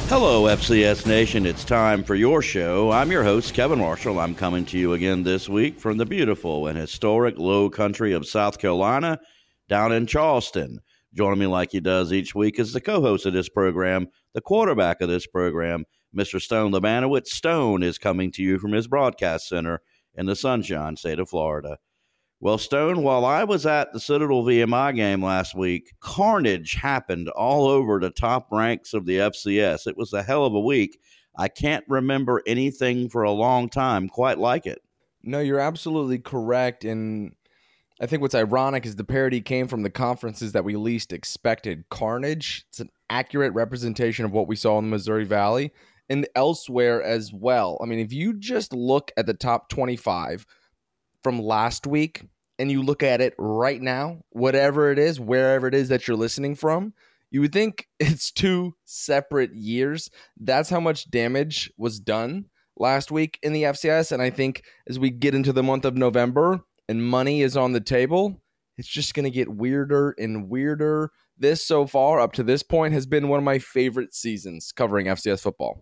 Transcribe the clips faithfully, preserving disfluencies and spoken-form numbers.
Hello, F C S Nation. It's time for your show. I'm your host, Kevin Marshall. I'm coming to you again this week from the beautiful and historic low country of South Carolina down in Charleston. Joining me like he does each week is the co-host of this program, the quarterback of this program, Mister Stone Lebanowitz. Stone is coming to you from his broadcast center in the Sunshine State of Florida. Well, Stone, while I was at the Citadel V M I game last week, carnage happened all over the top ranks of the F C S. It was a hell of a week. I can't remember anything for a long time quite like it. No, you're absolutely correct. And I think what's ironic is the parody came from the conferences that we least expected. Carnage, it's an accurate representation of what we saw in the Missouri Valley and elsewhere as well. I mean, if you just look at the top twenty-five from last week and you look at it right now, whatever it is, wherever it is that you're listening from, you would think it's two separate years. That's how much damage was done last week in the F C S. And I think as we get into the month of November and money is on the table, it's just going to get weirder and weirder. This so far, up to this point, has been one of my favorite seasons covering F C S football.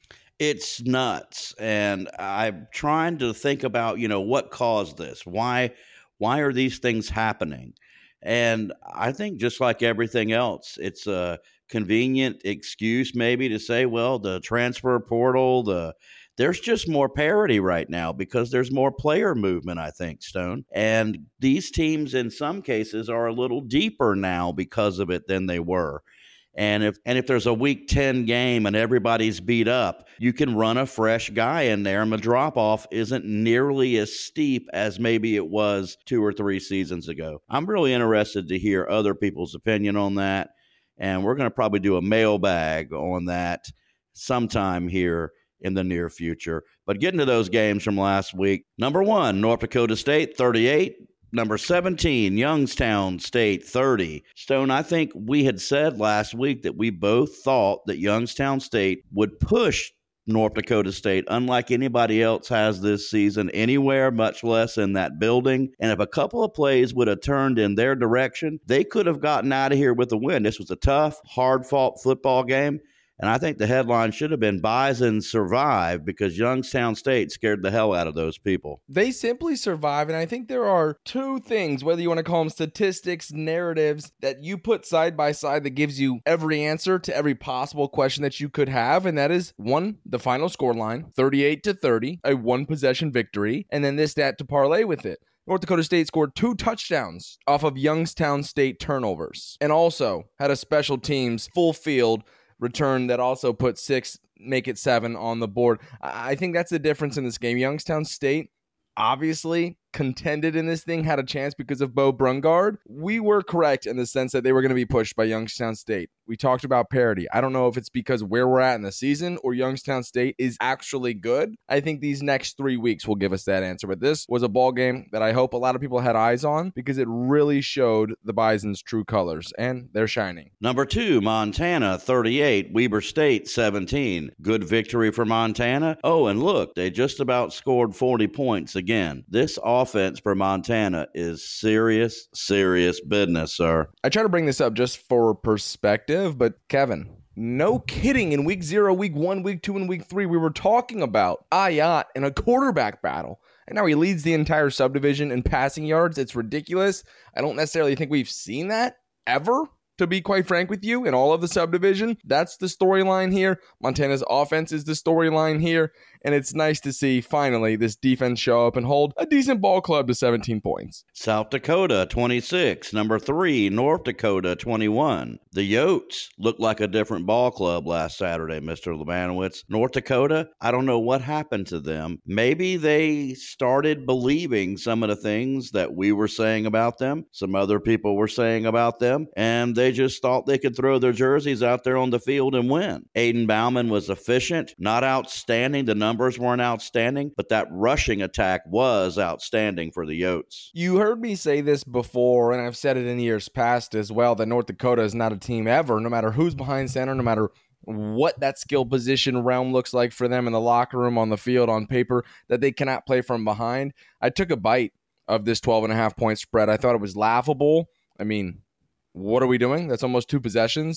It's nuts. And I'm trying to think about, you know, what caused this? Why, why are these things happening? And I think just like everything else, it's a convenient excuse maybe to say, well, the transfer portal, the there's just more parity right now because there's more player movement, I think, Stone. And these teams in some cases are a little deeper now because of it than they were. And if and if there's a week ten game and everybody's beat up, you can run a fresh guy in there and the drop-off isn't nearly as steep as maybe it was two or three seasons ago. I'm really interested to hear other people's opinion on that, and we're going to probably do a mailbag on that sometime here in the near future. But getting to those games from last week, number one, North Dakota State, thirty-eight. Number seventeen, Youngstown State, thirty. Stone, I think we had said last week that we both thought that Youngstown State would push North Dakota State, unlike anybody else has this season anywhere, much less in that building. And if a couple of plays would have turned in their direction, they could have gotten out of here with a win. This was a tough, hard-fought football game. And I think the headline should have been Bison survive because Youngstown State scared the hell out of those people. They simply survive. And I think there are two things, whether you want to call them statistics, narratives, that you put side by side that gives you every answer to every possible question that you could have. And that is one, the final score line, thirty-eight to thirty, a one possession victory. And then this stat to parlay with it. North Dakota State scored two touchdowns off of Youngstown State turnovers and also had a special teams full field return that also put six, make it seven on the board. I think that's the difference in this game. Youngstown State obviously contended in this thing, had a chance because of Bo Brungard. We were correct in the sense that they were going to be pushed by Youngstown State. We talked about parity. I don't know if it's because where we're at in the season or Youngstown State is actually good. I think these next three weeks will give us that answer. But this was a ball game that I hope a lot of people had eyes on because it really showed the Bison's true colors, and they're shining. Number two, Montana, thirty-eight, Weber State, seventeen. Good victory for Montana. Oh, and look, they just about scored forty points again. This offense for Montana is serious, serious business, sir. I try to bring this up just for perspective. But Kevin, no kidding. In week zero, week one, week two, and week three, we were talking about Ayat in a quarterback battle. And now he leads the entire subdivision in passing yards. It's ridiculous. I don't necessarily think we've seen that ever, to be quite frank with you, in all of the subdivision. That's the storyline here. Montana's offense is the storyline here. And it's nice to see, finally, this defense show up and hold a decent ball club to seventeen points. South Dakota, twenty-six. Number three, North Dakota, twenty-one. The Yotes looked like a different ball club last Saturday, Mister Lebanowitz. North Dakota, I don't know what happened to them. Maybe they started believing some of the things that we were saying about them, some other people were saying about them, and they just thought they could throw their jerseys out there on the field and win. Aiden Bauman was efficient, not outstanding. The numbers weren't outstanding, but that rushing attack was outstanding for the Yotes. You heard me say this before, and I've said it in years past as well, that North Dakota is not a team ever, no matter who's behind center, no matter what that skill position realm looks like for them in the locker room, on the field, on paper, that they cannot play from behind. I took a bite of this twelve and a half point spread. I thought it was laughable. I mean, what are we doing? That's almost two possessions. I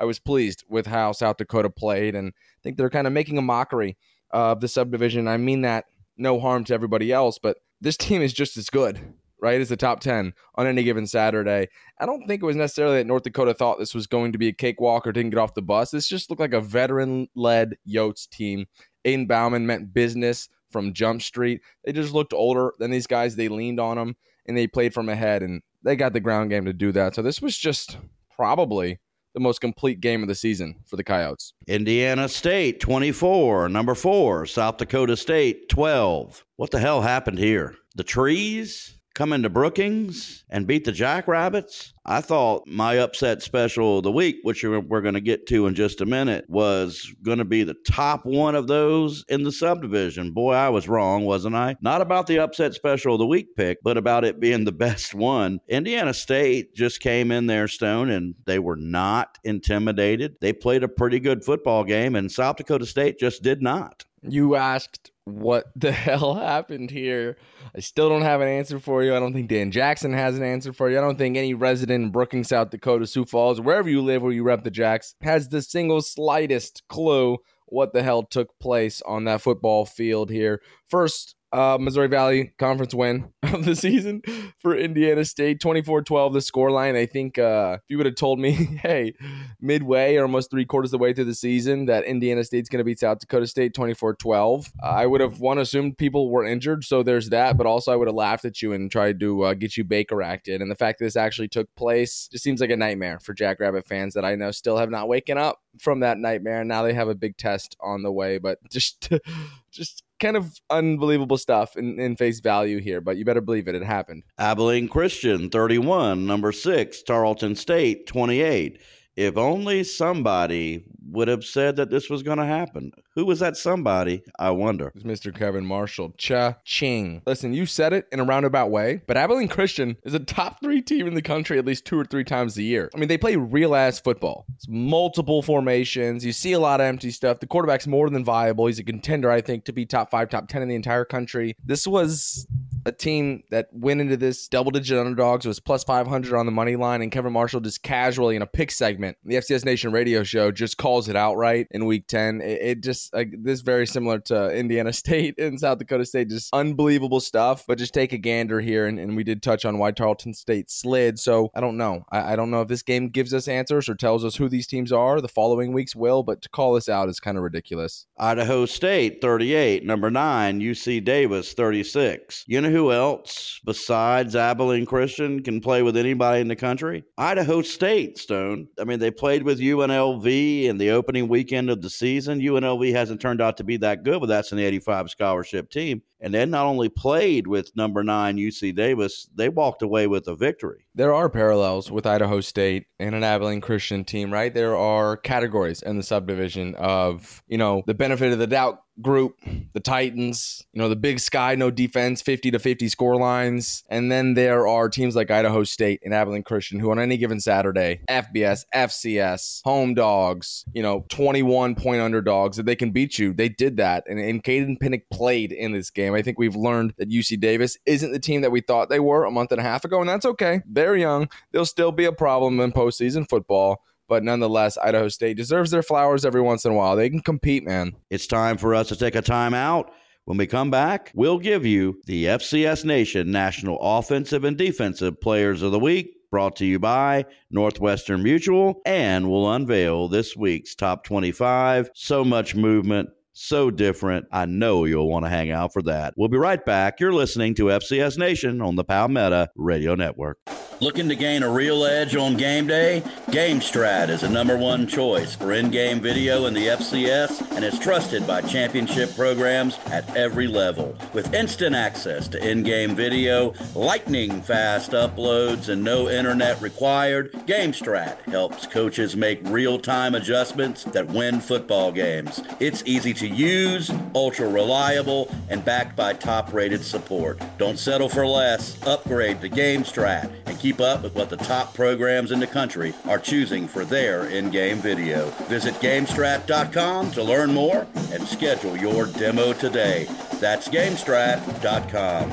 I was pleased with how South Dakota played, and I think they're kind of making a mockery of the subdivision. I mean that no harm to everybody else, but this team is just as good, right, as the top ten on any given Saturday. I don't think it was necessarily that North Dakota thought this was going to be a cakewalk or didn't get off the bus. This just looked like a veteran-led Yotes team. Aiden Bauman meant business from Jump Street. They just looked older than these guys. They leaned on them, and they played from ahead, and they got the ground game to do that. So this was just probably the most complete game of the season for the Coyotes. Indiana State, twenty-four. Number four, South Dakota State, twelve. What the hell happened here? The trees come into Brookings and beat the Jackrabbits? I thought my upset special of the week, which we're going to get to in just a minute, was going to be the top one of those in the subdivision. Boy, I was wrong, wasn't I? Not about the upset special of the week pick, but about it being the best one. Indiana State just came in there, Stone, and they were not intimidated. They played a pretty good football game, and South Dakota State just did not. You asked what the hell happened here. I still don't have an answer for you. I don't think Dan Jackson has an answer for you. I don't think any resident in Brookings, South Dakota, Sioux Falls, wherever you live where you rep the Jacks, has the single slightest clue what the hell took place on that football field here. First, Uh, Missouri Valley Conference win of the season for Indiana State, twenty-four twelve, the scoreline. I think uh, if you would have told me, hey, midway or almost three quarters of the way through the season that Indiana State's going to beat South Dakota State twenty-four twelve, I would have, one, assumed people were injured, so there's that, but also I would have laughed at you and tried to uh, get you Baker acted. And the fact that this actually took place just seems like a nightmare for Jackrabbit fans that I know still have not waken up from that nightmare. And now they have a big test on the way, but just, just kind of unbelievable stuff in, in face value here, but you better believe it. It happened. Abilene Christian, thirty-one. Number six, Tarleton State, twenty-eight. If only somebody would have said that this was going to happen. Who was that somebody, I wonder? It's Mister Kevin Marshall. Cha-ching. Listen, you said it in a roundabout way, but Abilene Christian is a top three team in the country at least two or three times a year. I mean, they play real-ass football. It's multiple formations. You see a lot of empty stuff. The quarterback's more than viable. He's a contender, I think, to be top five, top ten in the entire country. This was a team that went into this double-digit underdogs. It was plus five hundred on the money line, and Kevin Marshall just casually in a pick segment, the F C S Nation radio show, just calls it outright in week ten. It, it just, like, this is very similar to Indiana State and South Dakota State. Just unbelievable stuff, but just take a gander here, and, and we did touch on why Tarleton State slid, so I don't know. I, I don't know if this game gives us answers or tells us who these teams are. The following weeks will, but to call this out is kind of ridiculous. Idaho State, thirty-eight. Number nine, U C Davis, thirty-six. You know who else besides Abilene Christian can play with anybody in the country? Idaho State, Stone. I mean, they played with U N L V in the opening weekend of the season. U N L V hasn't turned out to be that good, but that's an eighty-five scholarship team. And they not only played with number nine U C Davis, they walked away with a victory. There are parallels with Idaho State and an Abilene Christian team, right? There are categories in the subdivision of, you know, the benefit of the doubt group, the Titans, you know, the Big Sky, no defense, fifty to fifty score lines. And then there are teams like Idaho State and Abilene Christian who on any given Saturday, F B S, F C S, home dogs, you know, twenty-one point underdogs that they can beat you. They did that. And, and Caden Pinnock played in this game. I think we've learned that U C Davis isn't the team that we thought they were a month and a half ago, and that's okay. They're young. They'll still be a problem in postseason football. But nonetheless, Idaho State deserves their flowers every once in a while. They can compete, man. It's time for us to take a timeout. When we come back, we'll give you the F C S Nation National Offensive and Defensive Players of the Week, brought to you by Northwestern Mutual, and we'll unveil this week's top twenty-five. So much movement, so different. I know you'll want to hang out for that. We'll be right back. You're listening to F C S Nation on the Palmetto Radio Network. Looking to gain a real edge on game day? GameStrat is the number one choice for in-game video in the F C S, and is trusted by championship programs at every level. With instant access to in-game video, lightning-fast uploads, and no internet required, GameStrat helps coaches make real-time adjustments that win football games. It's easy to use, ultra-reliable, and backed by top-rated support. Don't settle for less. Upgrade to GameStrat and keep up with what the top programs in the country are choosing for their in-game video. Visit GameStrat dot com to learn more and schedule your demo today. That's GameStrat dot com.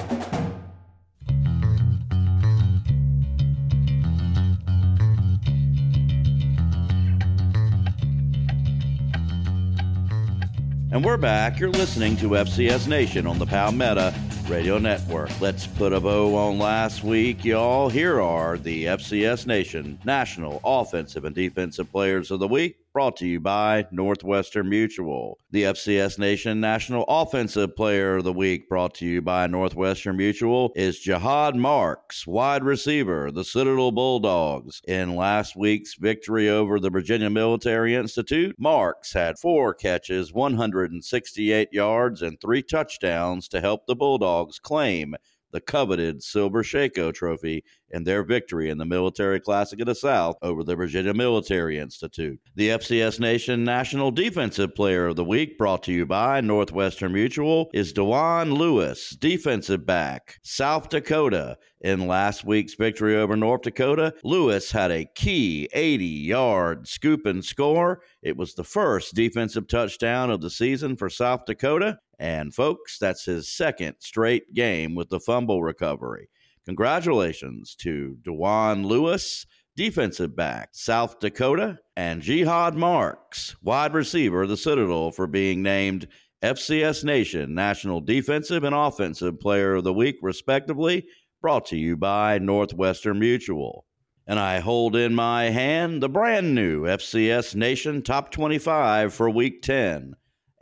And we're back. You're listening to F C S Nation on the Palmetto Radio Network. Let's put a bow on last week, y'all. Here are the F C S Nation National Offensive and Defensive Players of the Week, brought to you by Northwestern Mutual. The F C S Nation National Offensive Player of the Week, brought to you by Northwestern Mutual, is Jihad Marks, wide receiver, the Citadel Bulldogs. In last week's victory over the Virginia Military Institute, Marks had four catches, one hundred sixty-eight yards, and three touchdowns to help the Bulldogs claim the coveted Silver Shako Trophy in their victory in the Military Classic of the South over the Virginia Military Institute. The F C S Nation National Defensive Player of the Week, brought to you by Northwestern Mutual, is DeJuan Lewis, defensive back, South Dakota. In last week's victory over North Dakota, Lewis had a key eighty-yard scoop and score. It was the first defensive touchdown of the season for South Dakota. And folks, that's his second straight game with the fumble recovery. Congratulations to DeJuan Lewis, defensive back, South Dakota, and Jihad Marks, wide receiver, the Citadel, for being named F C S Nation National Defensive and Offensive Player of the Week, respectively, brought to you by Northwestern Mutual. And I hold in my hand the brand new F C S Nation Top twenty-five for Week ten.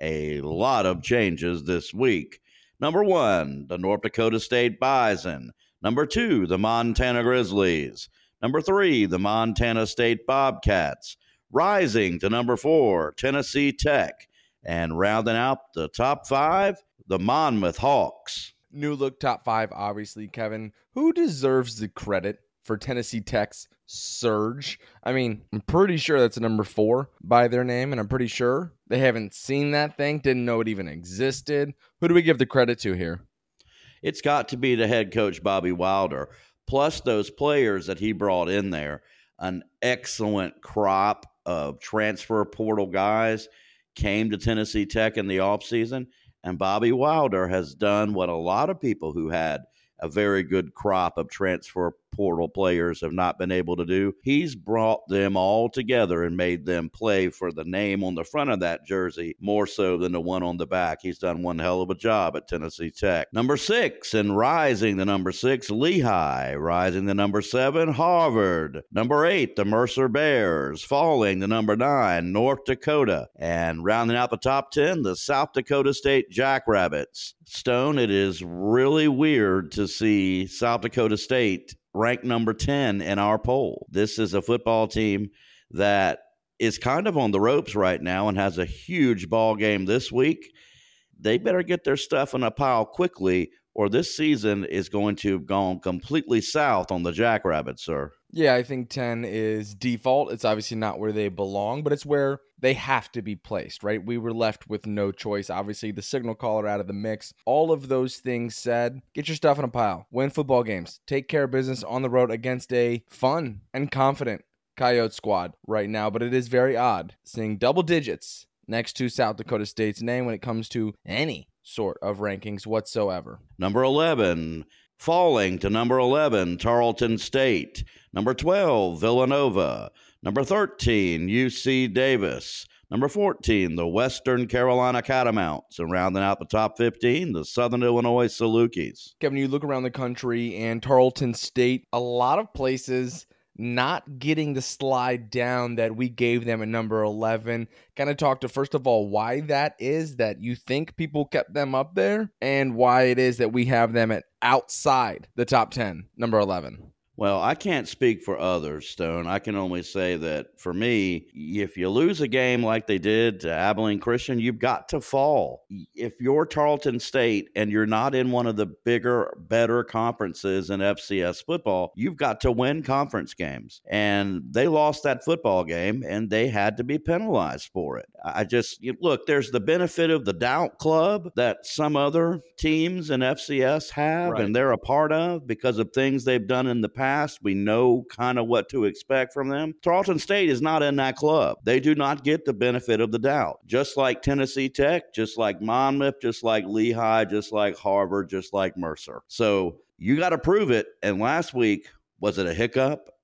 A lot of changes this week. Number one, the North Dakota State Bison. Number two, the Montana Grizzlies. Number three, the Montana State Bobcats. Rising to number four, Tennessee Tech. And rounding out the top five, the Monmouth Hawks. New look top five, obviously, Kevin. Who deserves the credit for Tennessee Tech's surge? I mean, I'm pretty sure that's a number four by their name, and I'm pretty sure they haven't seen that thing, didn't know it even existed. Who do we give the credit to here? It's got to be the head coach, Bobby Wilder, plus those players that he brought in there. An excellent crop of transfer portal guys came to Tennessee Tech in the offseason, and Bobby Wilder has done what a lot of people who had a very good crop of transfer portal players have not been able to do. He's brought them all together and made them play for the name on the front of that jersey more so than the one on the back. He's done one hell of a job at Tennessee Tech. Number six, and rising the number six, Lehigh. Rising the number seven, Harvard. Number eight, the Mercer Bears. Falling the number nine, North Dakota. And rounding out the top ten, the South Dakota State Jackrabbits. Stone, it is really weird to see South Dakota State ranked number ten in our poll. This is a football team that is kind of on the ropes right now and has a huge ball game this week. They better get their stuff in a pile quickly, or this season is going to have gone completely south on the Jackrabbits, sir. Yeah, I think ten is default. It's obviously not where they belong, but it's where they have to be placed, right? We were left with no choice. Obviously, the signal caller out of the mix. All of those things said, get your stuff in a pile. Win football games. Take care of business on the road against a fun and confident Coyote squad right now. But it is very odd seeing double digits next to South Dakota State's name when it comes to any sort of rankings whatsoever. Number eleven, falling to number eleven, Tarleton State. Number twelve, Villanova. Number thirteen, U C Davis. Number fourteen, the Western Carolina Catamounts. And rounding out the top fifteen, the Southern Illinois Salukis. Kevin, you look around the country and Tarleton State, a lot of places not getting the slide down that we gave them at number eleven. Kind of talk to, first of all, why that is that you think people kept them up there and why it is that we have them at outside the top ten, number eleven. Well, I can't speak for others, Stone. I can only say that for me, if you lose a game like they did to Abilene Christian, you've got to fall. If you're Tarleton State and you're not in one of the bigger, better conferences in F C S football, you've got to win conference games. And they lost that football game, and they had to be penalized for it. I just, you, look, there's the benefit of the doubt club that some other teams in F C S have, right, and they're a part of because of things they've done in the past. We know kind of what to expect from them. Tarleton State is not in that club. They do not get the benefit of the doubt. Just like Tennessee Tech, just like Monmouth, just like Lehigh, just like Harvard, just like Mercer. So you got to prove it. And last week, was it a hiccup?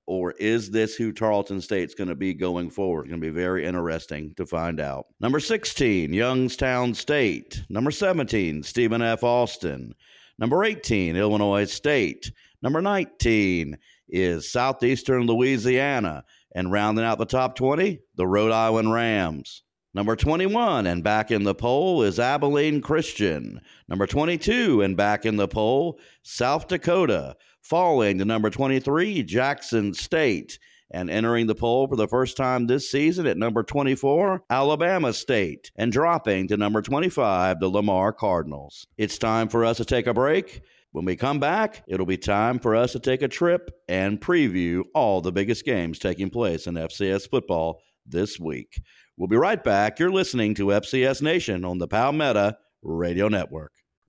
or is this who Tarleton State's going to be going forward? It's going to be very interesting to find out. Number sixteen, Youngstown State. Number seventeen, Stephen F. Austin. Number eighteen, Illinois State. Number nineteen is Southeastern Louisiana. And rounding out the top twenty, the Rhode Island Rams. Number twenty-one and back in the poll is Abilene Christian. Number twenty-two and back in the poll, South Dakota. Falling to number twenty-three, Jackson State. And entering the poll for the first time this season at number twenty-four, Alabama State. And dropping to number twenty-five, the Lamar Cardinals. It's time for us to take a break. When we come back, it'll be time for us to take a trip and preview all the biggest games taking place in F C S football this week. We'll be right back. You're listening to F C S Nation on the Palmetto Radio Network.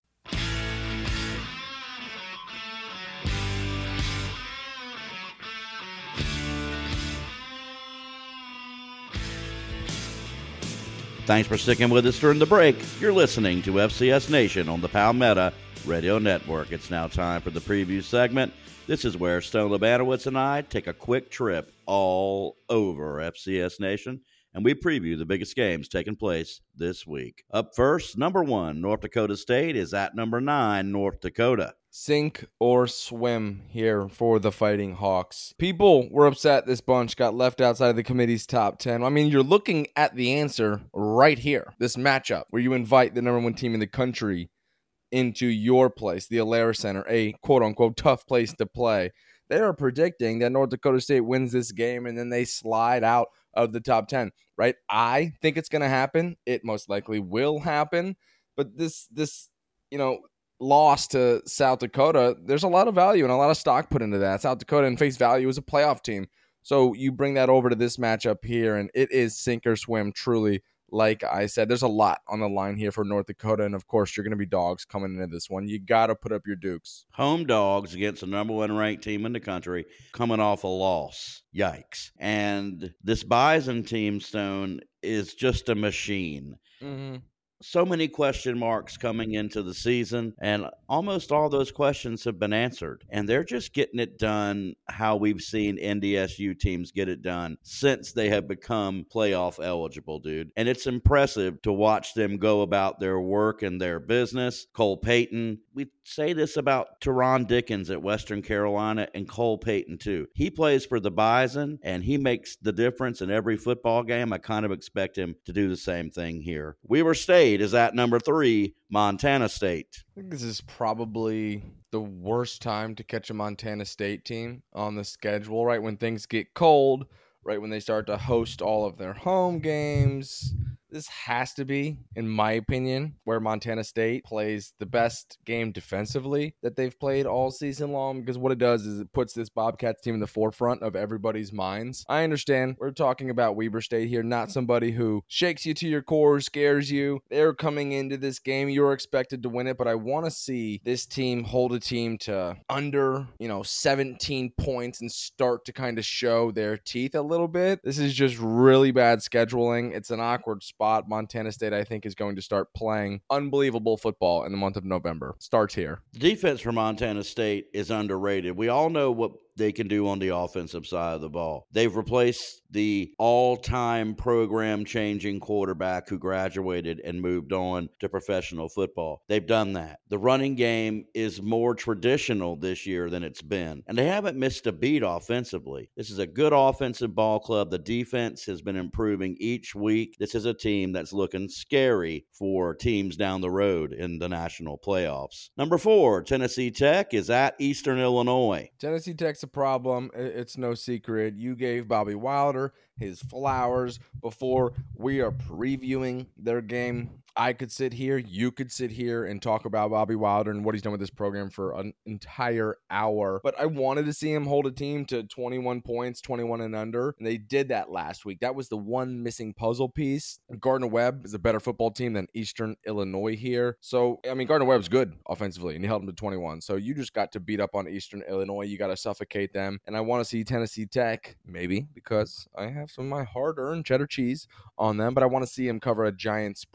Thanks for sticking with us during the break. You're listening to F C S Nation on the Palmetto Radio Network. It's now time for the preview segment. This is where Stone Labanowitz and I take a quick trip all over F C S Nation, and we preview the biggest games taking place this week. Up first, number one, North Dakota State is at number nine, North Dakota. Sink or swim here for the Fighting Hawks. People were upset this bunch got left outside of the committee's top ten. I mean, you're looking at the answer right here. This matchup where you invite the number one team in the country into your place, the Alaris Center, a quote-unquote tough place to play. They are predicting that North Dakota State wins this game and then they slide out of the top ten, right? I think it's going to happen. It most likely will happen. But this, this, you know, loss to South Dakota, there's a lot of value and a lot of stock put into that. South Dakota in face value is a playoff team. So you bring that over to this matchup here, and it is sink or swim, truly. Like I said, there's a lot on the line here for North Dakota, and of course, you're going to be dogs coming into this one. You got to put up your dukes. Home dogs against the number one ranked team in the country, coming off a loss. Yikes. And this Bison team, Stone, is just a machine. Mm-hmm. So many question marks coming into the season, and almost all those questions have been answered. And they're just getting it done how we've seen N D S U teams get it done since they have become playoff eligible, dude. And it's impressive to watch them go about their work and their business. Cole Payton, we say this about Teron Dickens at Western Carolina, and Cole Payton too. He plays for the Bison, and he makes the difference in every football game. I kind of expect him to do the same thing here. Weber State is at number three, Montana State. I think this is probably the worst time to catch a Montana State team on the schedule, right when things get cold, right when they start to host all of their home games. This has to be, in my opinion, where Montana State plays the best game defensively that they've played all season long, because what it does is it puts this Bobcats team in the forefront of everybody's minds. I understand we're talking about Weber State here, not somebody who shakes you to your core, scares you. They're coming into this game. You're expected to win it, but I want to see this team hold a team to under, you know, seventeen points and start to kind of show their teeth a little bit. This is just really bad scheduling. It's an awkward spot. Montana State, I think, is going to start playing unbelievable football in the month of November. Starts here. The defense for Montana State is underrated. We all know what they can do on the offensive side of the ball. They've replaced the all-time program-changing quarterback who graduated and moved on to professional football. They've done that. The running game is more traditional this year than it's been, and they haven't missed a beat offensively. This is a good offensive ball club. The defense has been improving each week. This is a team that's looking scary for teams down the road in the national playoffs. Number four, Tennessee Tech is at Eastern Illinois. Tennessee Tech's a problem. It's no secret. You gave Bobby Wilder his flowers before we are previewing their game. I could sit here, you could sit here and talk about Bobby Wilder and what he's done with this program for an entire hour. But I wanted to see him hold a team to twenty-one points, twenty-one and under. And they did that last week. That was the one missing puzzle piece. Gardner-Webb is a better football team than Eastern Illinois here. So, I mean, Gardner-Webb's good offensively, and he held them to twenty-one. So you just got to beat up on Eastern Illinois. You got to suffocate them. And I want to see Tennessee Tech, maybe, because I have some of my hard-earned cheddar cheese on them, but I want to see him cover a giant spread. It's going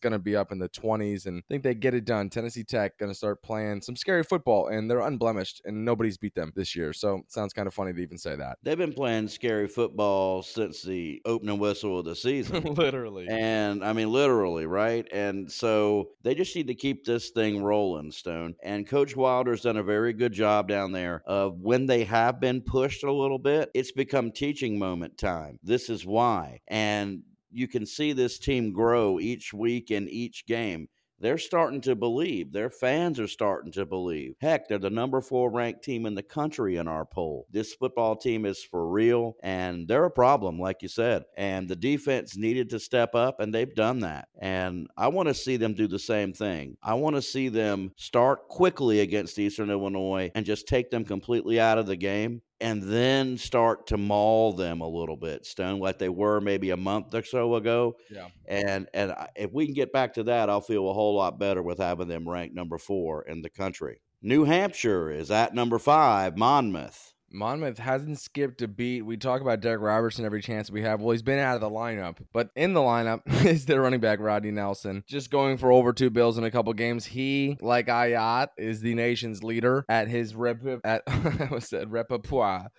going to be up in the twenties, and I think they get it done. Tennessee Tech going to start playing some scary football, and they're unblemished, and nobody's beat them this year. So it sounds kind of funny to even say that. They've been playing scary football since the opening whistle of the season. Literally. And I mean, literally, right? And so they just need to keep this thing rolling, Stone. And Coach Wilder's done a very good job down there of when they have been pushed a little bit, it's become teaching moment time. This is why. And you can see this team grow each week in each game. They're starting to believe. Their fans are starting to believe. Heck, they're the number four ranked team in the country in our poll. This football team is for real, and they're a problem, like you said. And the defense needed to step up, and they've done that. And I want to see them do the same thing. I want to see them start quickly against Eastern Illinois and just take them completely out of the game, and then start to maul them a little bit, Stone, like they were maybe a month or so ago. Yeah. And and if we can get back to that, I'll feel a whole lot better with having them ranked number four in the country. New Hampshire is at number five, Monmouth. Monmouth hasn't skipped a beat. We talk about Derek Robertson every chance we have. Well, he's been out of the lineup, but in the lineup is their running back, Rodney Nelson, just going for over two bills in a couple games. He, like Ayat, is the nation's leader at his rep at I said repertoire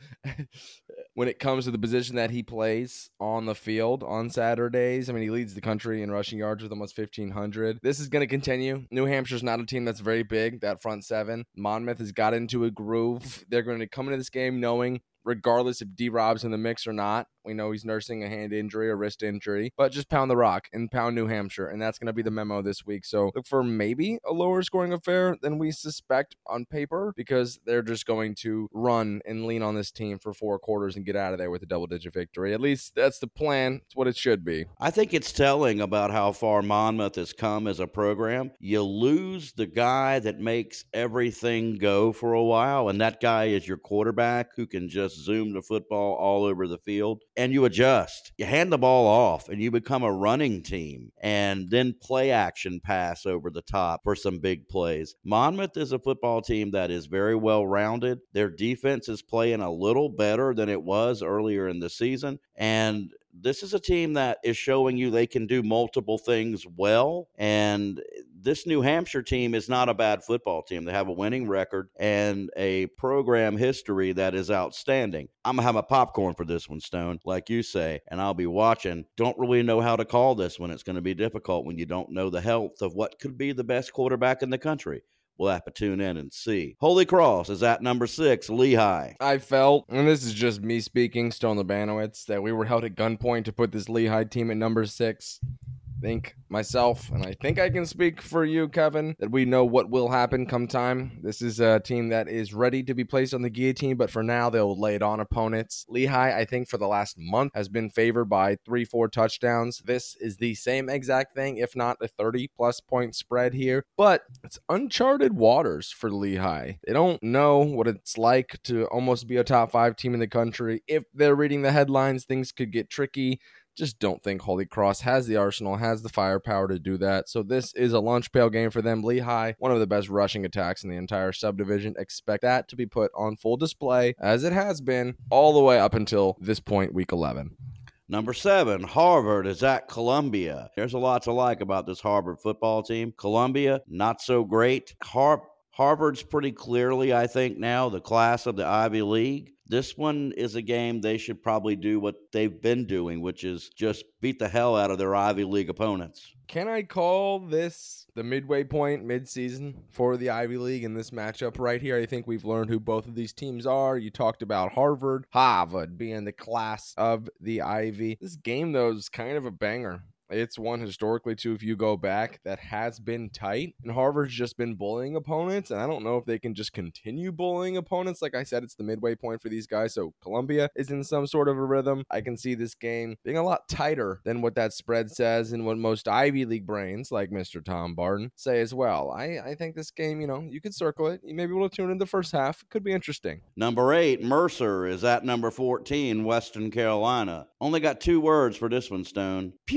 when it comes to the position that he plays on the field on Saturdays. I mean, he leads the country in rushing yards with almost fifteen hundred. This is going to continue. New Hampshire's not a team that's very big, that front seven. Monmouth has got into a groove. They're going to come into this game knowing, regardless if D-Rob's in the mix or not, we know he's nursing a hand injury or wrist injury, but just pound the rock and pound New Hampshire, and that's going to be the memo this week. So look for maybe a lower scoring affair than we suspect on paper, because they're just going to run and lean on this team for four quarters and get out of there with a double-digit victory. At least that's the plan. It's what it should be. I think it's telling about how far Monmouth has come as a program. You lose the guy that makes everything go for a while, and that guy is your quarterback who can just zoom the football all over the field. And you adjust. You hand the ball off, and you become a running team, and then play action pass over the top for some big plays. Monmouth is a football team that is very well-rounded. Their defense is playing a little better than it was earlier in the season, and this is a team that is showing you they can do multiple things well, and this New Hampshire team is not a bad football team. They have a winning record and a program history that is outstanding. I'm going to have my popcorn for this one, Stone, like you say, and I'll be watching. Don't really know how to call this one. It's going to be difficult when you don't know the health of what could be the best quarterback in the country. We'll have to tune in and see. Holy Cross is at number six, Lehigh. I felt, and this is just me speaking, Stone Labanowitz, that we were held at gunpoint to put this Lehigh team at number six. Think myself, and I think I can speak for you, Kevin, that we know what will happen come time. This is a team that is ready to be placed on the guillotine, but for now, they'll lay it on opponents. Lehigh, I think, for the last month has been favored by three, four touchdowns. This is the same exact thing, if not a thirty-plus point spread here, but it's uncharted waters for Lehigh. They don't know what it's like to almost be a top five team in the country. If they're reading the headlines, things could get tricky. Just don't think Holy Cross has the arsenal, has the firepower to do that. So this is a lunch pail game for them. Lehigh, one of the best rushing attacks in the entire subdivision. Expect that to be put on full display, as it has been all the way up until this point, week eleven. Number seven, Harvard is at Columbia. There's a lot to like about this Harvard football team. Columbia, not so great. Har- Harvard's pretty clearly, I think now, the class of the Ivy League. This one is a game they should probably do what they've been doing, which is just beat the hell out of their Ivy League opponents. Can I call this the midway point, mid-season for the Ivy League in this matchup right here? I think we've learned who both of these teams are. You talked about Harvard, Harvard being the class of the Ivy. This game, though, is kind of a banger. It's one historically, too, if you go back, that has been tight. And Harvard's just been bullying opponents. And I don't know if they can just continue bullying opponents. Like I said, it's the midway point for these guys. So Columbia is in some sort of a rhythm. I can see this game being a lot tighter than what that spread says and what most Ivy League brains, like Mister Tom Barton, say as well. I, I think this game, you know, you could circle it. You maybe we'll tune in the first half. It could be interesting. Number eight, Mercer is at number fourteen, Western Carolina. Only got two words for this one, Stone. Pew, pew.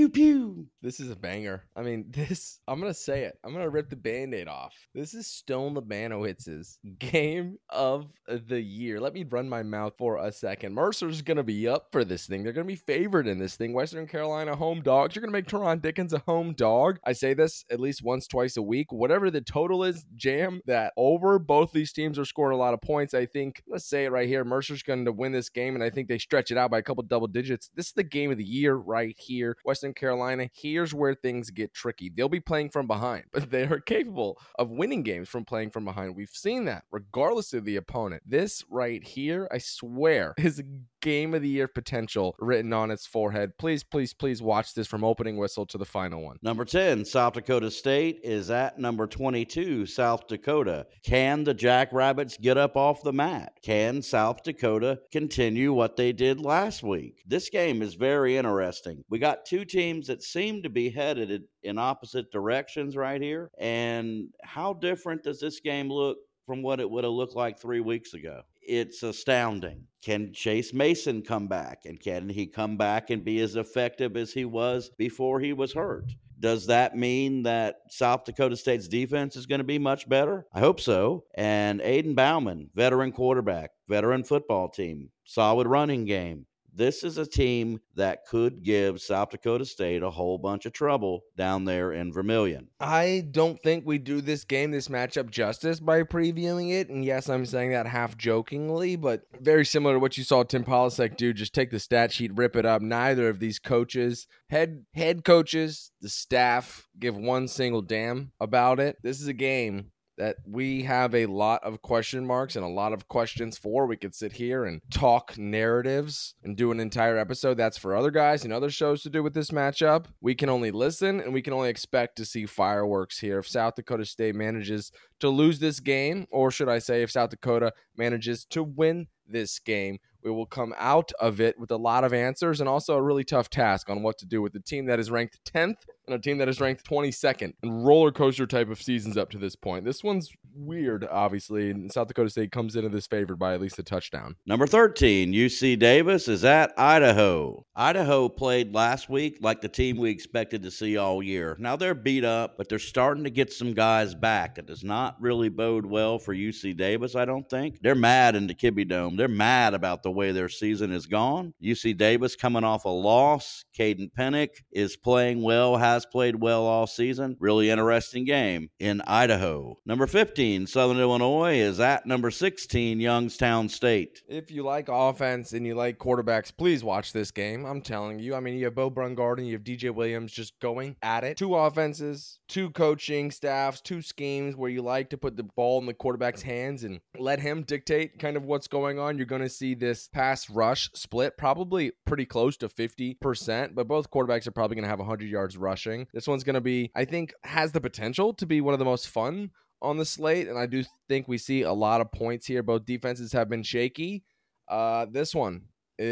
Woo! This is a banger. I mean, this, I'm going to say it. I'm going to rip the Band-Aid off. This is Stone Lebanowitz's game of the year. Let me run my mouth for a second. Mercer's going to be up for this thing. They're going to be favored in this thing. Western Carolina home dogs. You're going to make Teron Dickens a home dog. I say this at least once, twice a week. Whatever the total is, jam that over. Both these teams are scoring a lot of points. I think, let's say it right here, Mercer's going to win this game, and I think they stretch it out by a couple double digits. This is the game of the year right here. Western Carolina, here's where things get tricky. They'll be playing from behind, but they are capable of winning games from playing from behind. We've seen that regardless of the opponent. This right here, I swear, is a game of the year potential written on its forehead. Please, please, please watch this from opening whistle to the final one. Number ten, South Dakota State is at number twenty-two, South Dakota. Can the Jackrabbits get up off the mat? Can South Dakota continue what they did last week? This game is very interesting. We got two teams that seem to be headed in opposite directions right here. And how different does this game look from what it would have looked like three weeks ago? It's astounding. Can Chase Mason come back? And can he come back and be as effective as he was before he was hurt? Does that mean that South Dakota State's defense is going to be much better? I hope so. And Aiden Bauman, veteran quarterback, veteran football team, solid running game. This is a team that could give South Dakota State a whole bunch of trouble down there in Vermillion. I don't think we do this game, this matchup justice by previewing it. And yes, I'm saying that half jokingly, but very similar to what you saw Tim Polasek do. Just take the stat sheet, rip it up. Neither of these coaches, head head coaches, the staff, give one single damn about it. This is a game that we have a lot of question marks and a lot of questions for. We could sit here and talk narratives and do an entire episode. That's for other guys and other shows to do with this matchup. We can only listen and we can only expect to see fireworks here. If South Dakota State manages to lose this game, or should I say if South Dakota manages to win this game, we will come out of it with a lot of answers and also a really tough task on what to do with the team that is ranked tenth and a team that is ranked twenty-second, and roller coaster type of seasons up to this point. This one's weird, obviously, and South Dakota State comes into this favored by at least a touchdown. Number thirteen, U C Davis is at Idaho. Idaho played last week like the team we expected to see all year. Now they're beat up, but they're starting to get some guys back. It does not really bode well for U C Davis, I don't think. They're mad in the Kibbe Dome. They're mad about the way their season is gone. U C Davis coming off a loss. Caden Pennick is playing well, has played well all season. Really interesting game in Idaho. Number fifteen, Southern Illinois is at number sixteen, Youngstown State. If you like offense and you like quarterbacks, please watch this game. I'm telling you. I mean, you have Bo Brungarden, you have D J Williams just going at it. Two offenses, two coaching staffs, two schemes where you like to put the ball in the quarterback's hands and let him dictate kind of what's going on. You're going to see this pass rush split probably pretty close to fifty percent, but both quarterbacks are probably going to have one hundred yards rushing. This one's going to be, I think, has the potential to be one of the most fun on the slate, and I do think we see a lot of points here. Both defenses have been shaky. Uh, this one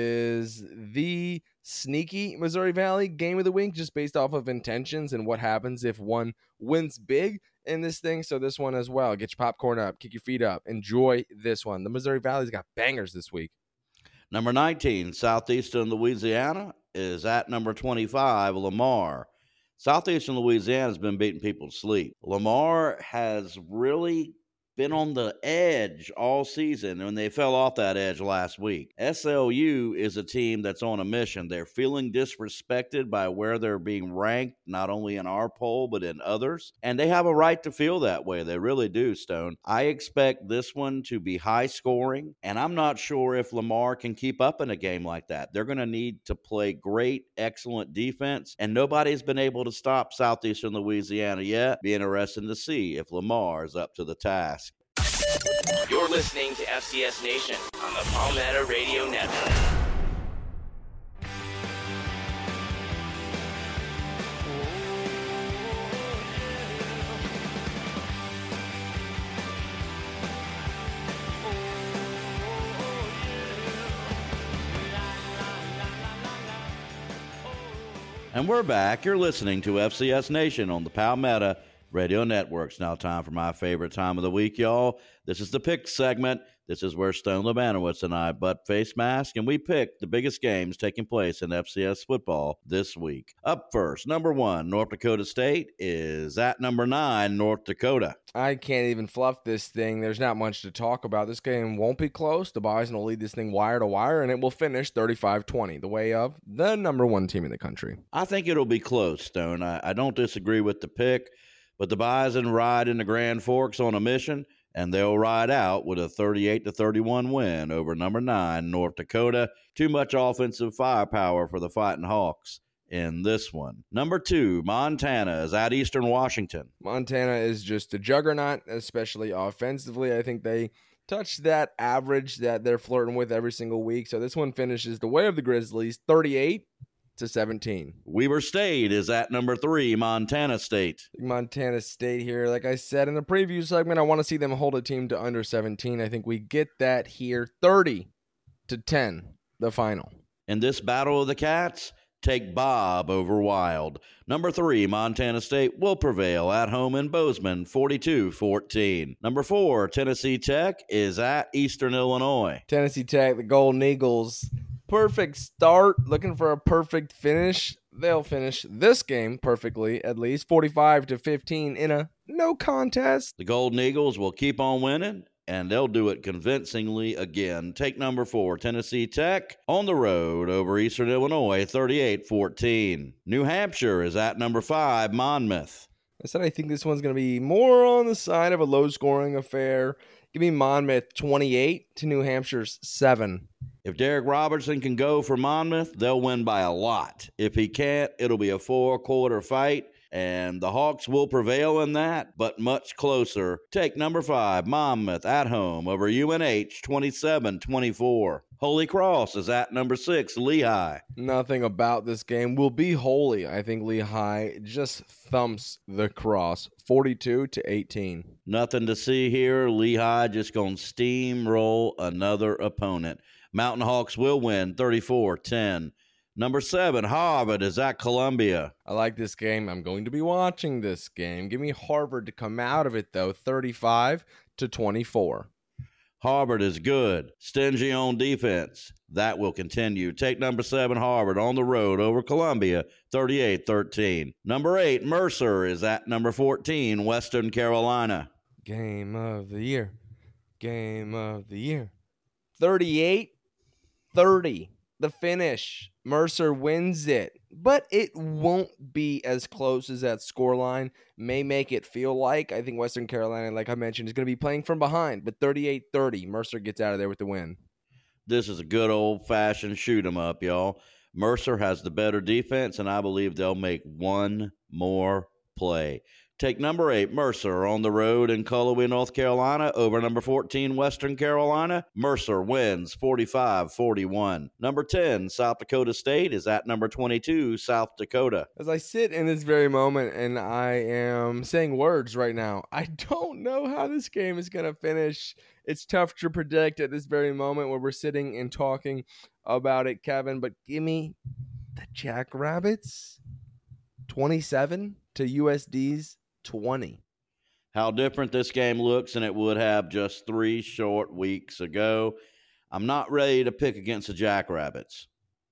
is the sneaky Missouri Valley game of the week, just based off of intentions and what happens if one wins big in this thing. So this one as well. Get your popcorn up, kick your feet up, enjoy this one. The Missouri Valley's got bangers this week. Number nineteen, Southeastern Louisiana is at number twenty-five, Lamar. Southeastern Louisiana has been beating people to sleep. Lamar has really been on the edge all season, and they fell off that edge last week. S L U is a team that's on a mission. They're feeling disrespected by where they're being ranked, not only in our poll, but in others. And they have a right to feel that way. They really do, Stone. I expect this one to be high scoring, and I'm not sure if Lamar can keep up in a game like that. They're going to need to play great, excellent defense, and nobody's been able to stop Southeastern Louisiana yet. Be interesting to see if Lamar is up to the task. You're listening to F C S Nation on the Palmetto Radio Network. And we're back. You're listening to F C S Nation on the Palmetto Radio Network. It's now time for my favorite time of the week, y'all. This is the pick segment. This is where Stone Lebanowitz and I butt face mask, and we pick the biggest games taking place in F C S football this week. Up first, number one, North Dakota State is at number nine, North Dakota. I can't even fluff this thing. There's not much to talk about. This game won't be close. The Bison will lead this thing wire to wire, and it will finish thirty-five twenty, the way of the number one team in the country. I think it'll be close, Stone. I, I don't disagree with the pick, but the Bison ride in the Grand Forks on a mission, and they'll ride out with a thirty-eight to thirty-one win over number nine, North Dakota. Too much offensive firepower for the Fighting Hawks in this one. Number two, Montana is at Eastern Washington. Montana is just a juggernaut, especially offensively. I think they touch that average that they're flirting with every single week. So this one finishes the way of the Grizzlies, thirty-eight to seventeen. Weber State is at number three, Montana State. Montana State here. Like I said in the preview segment, I want to see them hold a team to under seventeen. I think we get that here, thirty to ten, the final. In this Battle of the Cats, take Bob over Wild. Number three, Montana State will prevail at home in Bozeman, forty-two fourteen. Number four, Tennessee Tech is at Eastern Illinois. Tennessee Tech, the Golden Eagles, perfect start, looking for a perfect finish. They'll finish this game perfectly, at least forty-five to fifteen in a no contest. The Golden Eagles will keep on winning, and they'll do it convincingly again. Take number four, Tennessee Tech, on the road over Eastern Illinois, thirty-eight fourteen. New Hampshire is at number five, Monmouth. I said I think this one's going to be more on the side of a low-scoring affair. Give me Monmouth twenty-eight to New Hampshire's seven. If Derek Robertson can go for Monmouth, they'll win by a lot. If he can't, it'll be a four-quarter fight, and the Hawks will prevail in that, but much closer. Take number five, Monmouth, at home over U N H, twenty-seven twenty-four. Holy Cross is at number six, Lehigh. Nothing about this game will be holy. I think Lehigh just thumps the Cross, forty-two to eighteen. Nothing to see here. Lehigh just going to steamroll another opponent. Mountain Hawks will win, thirty-four ten. Number seven, Harvard is at Columbia. I like this game. I'm going to be watching this game. Give me Harvard to come out of it, though, thirty-five to twenty-four. Harvard is good, stingy on defense. That will continue. Take number seven, Harvard, on the road over Columbia, thirty-eight thirteen. Number eight, Mercer is at number fourteen, Western Carolina. Game of the year. Game of the year. thirty-eight thirty. The finish. Mercer wins it, but it won't be as close as that scoreline may make it feel like. I think Western Carolina, like I mentioned, is going to be playing from behind, but thirty-eight thirty, Mercer gets out of there with the win. This is a good old-fashioned shoot 'em up, y'all. Mercer has the better defense, and I believe they'll make one more play. Take number eight, Mercer, on the road in Cullowhee, North Carolina, over number fourteen, Western Carolina. Mercer wins forty-five forty-one. Number ten, South Dakota State, is at number twenty-two, South Dakota. As I sit in this very moment and I am saying words right now, I don't know how this game is going to finish. It's tough to predict at this very moment where we're sitting and talking about it, Kevin, but give me the Jackrabbits twenty-seven to U S D's twenty. How different this game looks than it would have just three short weeks ago. I'm not ready to pick against the Jackrabbits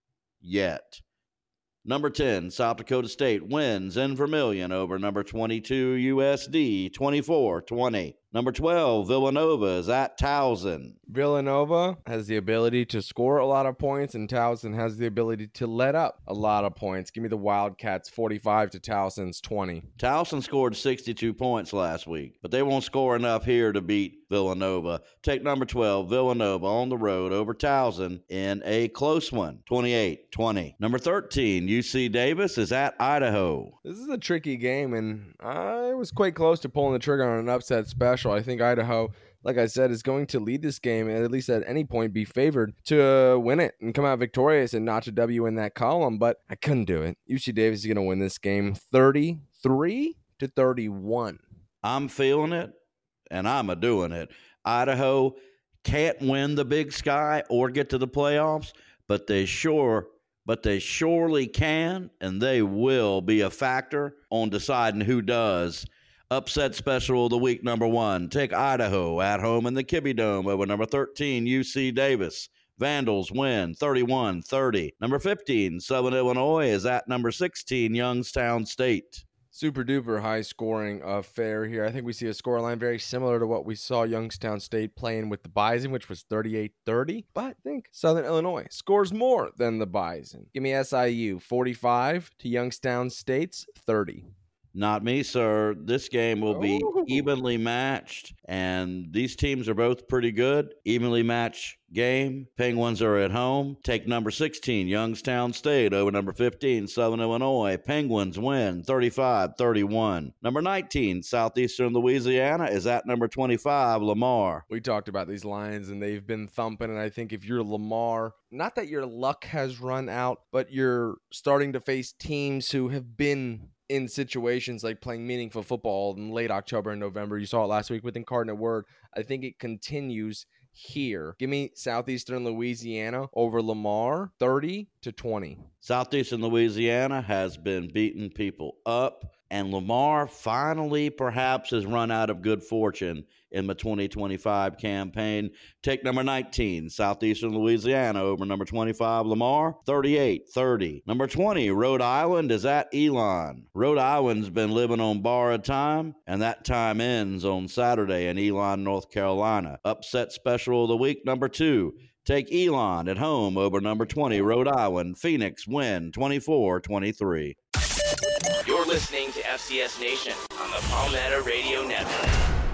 yet. Number ten, South Dakota State wins in Vermilion over number twenty-two, U S D, twenty-four twenty. Number twelve, Villanova is at Towson. Villanova has the ability to score a lot of points, and Towson has the ability to let up a lot of points. Give me the Wildcats forty-five to Towson's twenty. Towson scored sixty-two points last week, but they won't score enough here to beat Villanova. Take number twelve, Villanova, on the road over Towson in a close one, twenty-eight twenty. Number thirteen, U C Davis is at Idaho. This is a tricky game, and I was quite close to pulling the trigger on an upset special. I think Idaho, like I said, is going to lead this game, and at least at any point be favored to win it and come out victorious and notch a W in that column, but I couldn't do it. U C Davis is going to win this game thirty-three to thirty-one. I'm feeling it, and I'm a-doing it. Idaho can't win the Big Sky or get to the playoffs, but they sure but they surely can, and they will be a factor on deciding who does. Upset special of the week, number one. Take Idaho at home in the Kibbe Dome over number thirteen, U C Davis. Vandals win thirty-one thirty. Number fifteen, Southern Illinois is at number sixteen, Youngstown State. Super duper high scoring affair here. I think we see a scoreline very similar to what we saw Youngstown State playing with the Bison, which was thirty-eight thirty. But I think Southern Illinois scores more than the Bison. Give me S I U forty-five to Youngstown State's thirty. Not me, sir. This game will be Ooh. evenly matched, and these teams are both pretty good. Evenly matched game. Penguins are at home. Take number sixteen, Youngstown State, over number fifteen, Southern Illinois. Penguins win thirty-five thirty-one. Number nineteen, Southeastern Louisiana, is at number twenty-five, Lamar. We talked about these Lions, and they've been thumping, and I think if you're Lamar, not that your luck has run out, but you're starting to face teams who have been in situations like playing meaningful football in late October and November. You saw it last week with Incarnate Word. I think it continues here. Give me Southeastern Louisiana over Lamar, thirty to twenty. Southeastern Louisiana has been beating people up, and Lamar finally perhaps has run out of good fortune in the twenty twenty-five campaign. Take number nineteen, Southeastern Louisiana, over number twenty-five, Lamar, thirty-eight thirty. Number twenty, Rhode Island, is at Elon. Rhode Island's been living on borrowed time, and that time ends on Saturday in Elon, North Carolina. Upset special of the week, number two. Take Elon at home over number twenty, Rhode Island. Phoenix win twenty-four twenty-three. You're listening to F C S Nation on the Palmetto Radio Network.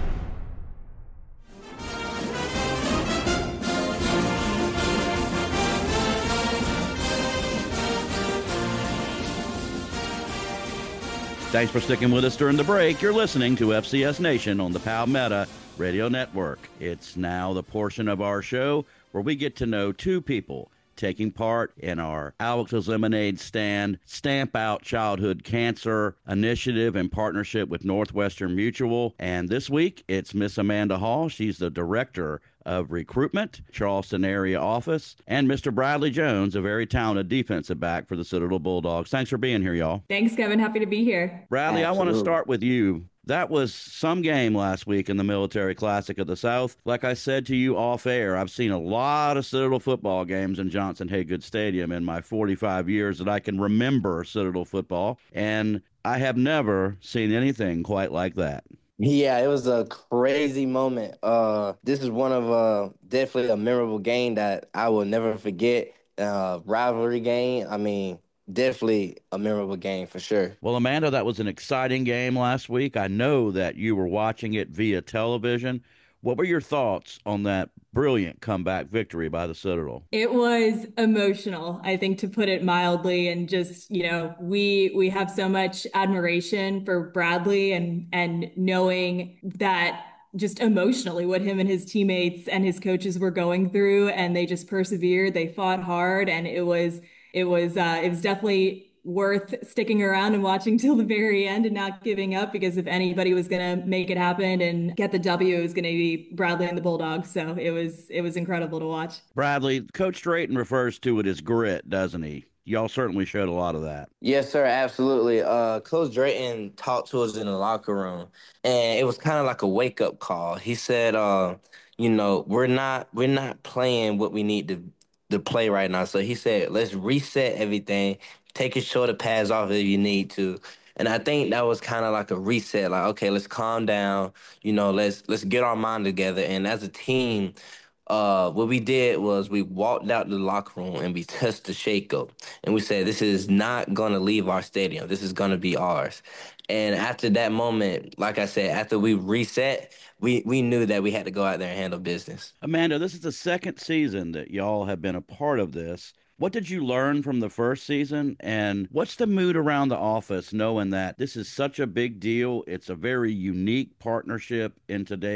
Thanks for sticking with us during the break. You're listening to F C S Nation on the Palmetto Radio Network. It's now the portion of our show where we get to know two people taking part in our Alex's Lemonade Stand Stamp Out Childhood Cancer initiative in partnership with Northwestern Mutual. And this week, it's Miss Amanda Hall. She's the director of recruitment, Charleston area office, and Mister Bradley Jones, a very talented defensive back for the Citadel Bulldogs. Thanks for being here, y'all. Thanks, Kevin. Happy to be here. Bradley, Absolutely. I want to start with you. That was some game last week in the Military Classic of the South. Like I said to you off air, I've seen a lot of Citadel football games in Johnson Haygood Stadium in my forty-five years that I can remember Citadel football, and I have never seen anything quite like that. Yeah, it was a crazy moment. Uh, this is one of uh, definitely a memorable game that I will never forget. Uh, rivalry game. I mean, definitely a memorable game for sure. Well, Amanda, that was an exciting game last week. I know that you were watching it via television. What were your thoughts on that brilliant comeback victory by the Citadel? It was emotional, I think, to put it mildly, and just, you know, we we have so much admiration for Bradley, and and knowing that just emotionally what him and his teammates and his coaches were going through, and they just persevered, they fought hard, and it was it was uh, it was definitely worth sticking around and watching till the very end and not giving up, because if anybody was going to make it happen and get the W, it was going to be Bradley and the Bulldogs. So it was it was incredible to watch. Bradley, Coach Drayton refers to it as grit, doesn't he? Y'all certainly showed a lot of that. Yes, sir, absolutely. Uh, Coach Drayton talked to us in the locker room, and it was kind of like a wake-up call. He said, uh, you know, we're not we're not playing what we need to to play right now. So he said, let's reset everything. Take your shoulder pads off if you need to. And I think that was kind of like a reset. Like, okay, let's calm down. You know, let's let's get our mind together. And as a team, uh, what we did was we walked out the locker room and we touched the shake-up. And we said, this is not going to leave our stadium. This is going to be ours. And after that moment, like I said, after we reset, we, we knew that we had to go out there and handle business. Amanda, this is the second season that y'all have been a part of this. What did you learn from the first season, and what's the mood around the office knowing that this is such a big deal? It's a very unique partnership in today's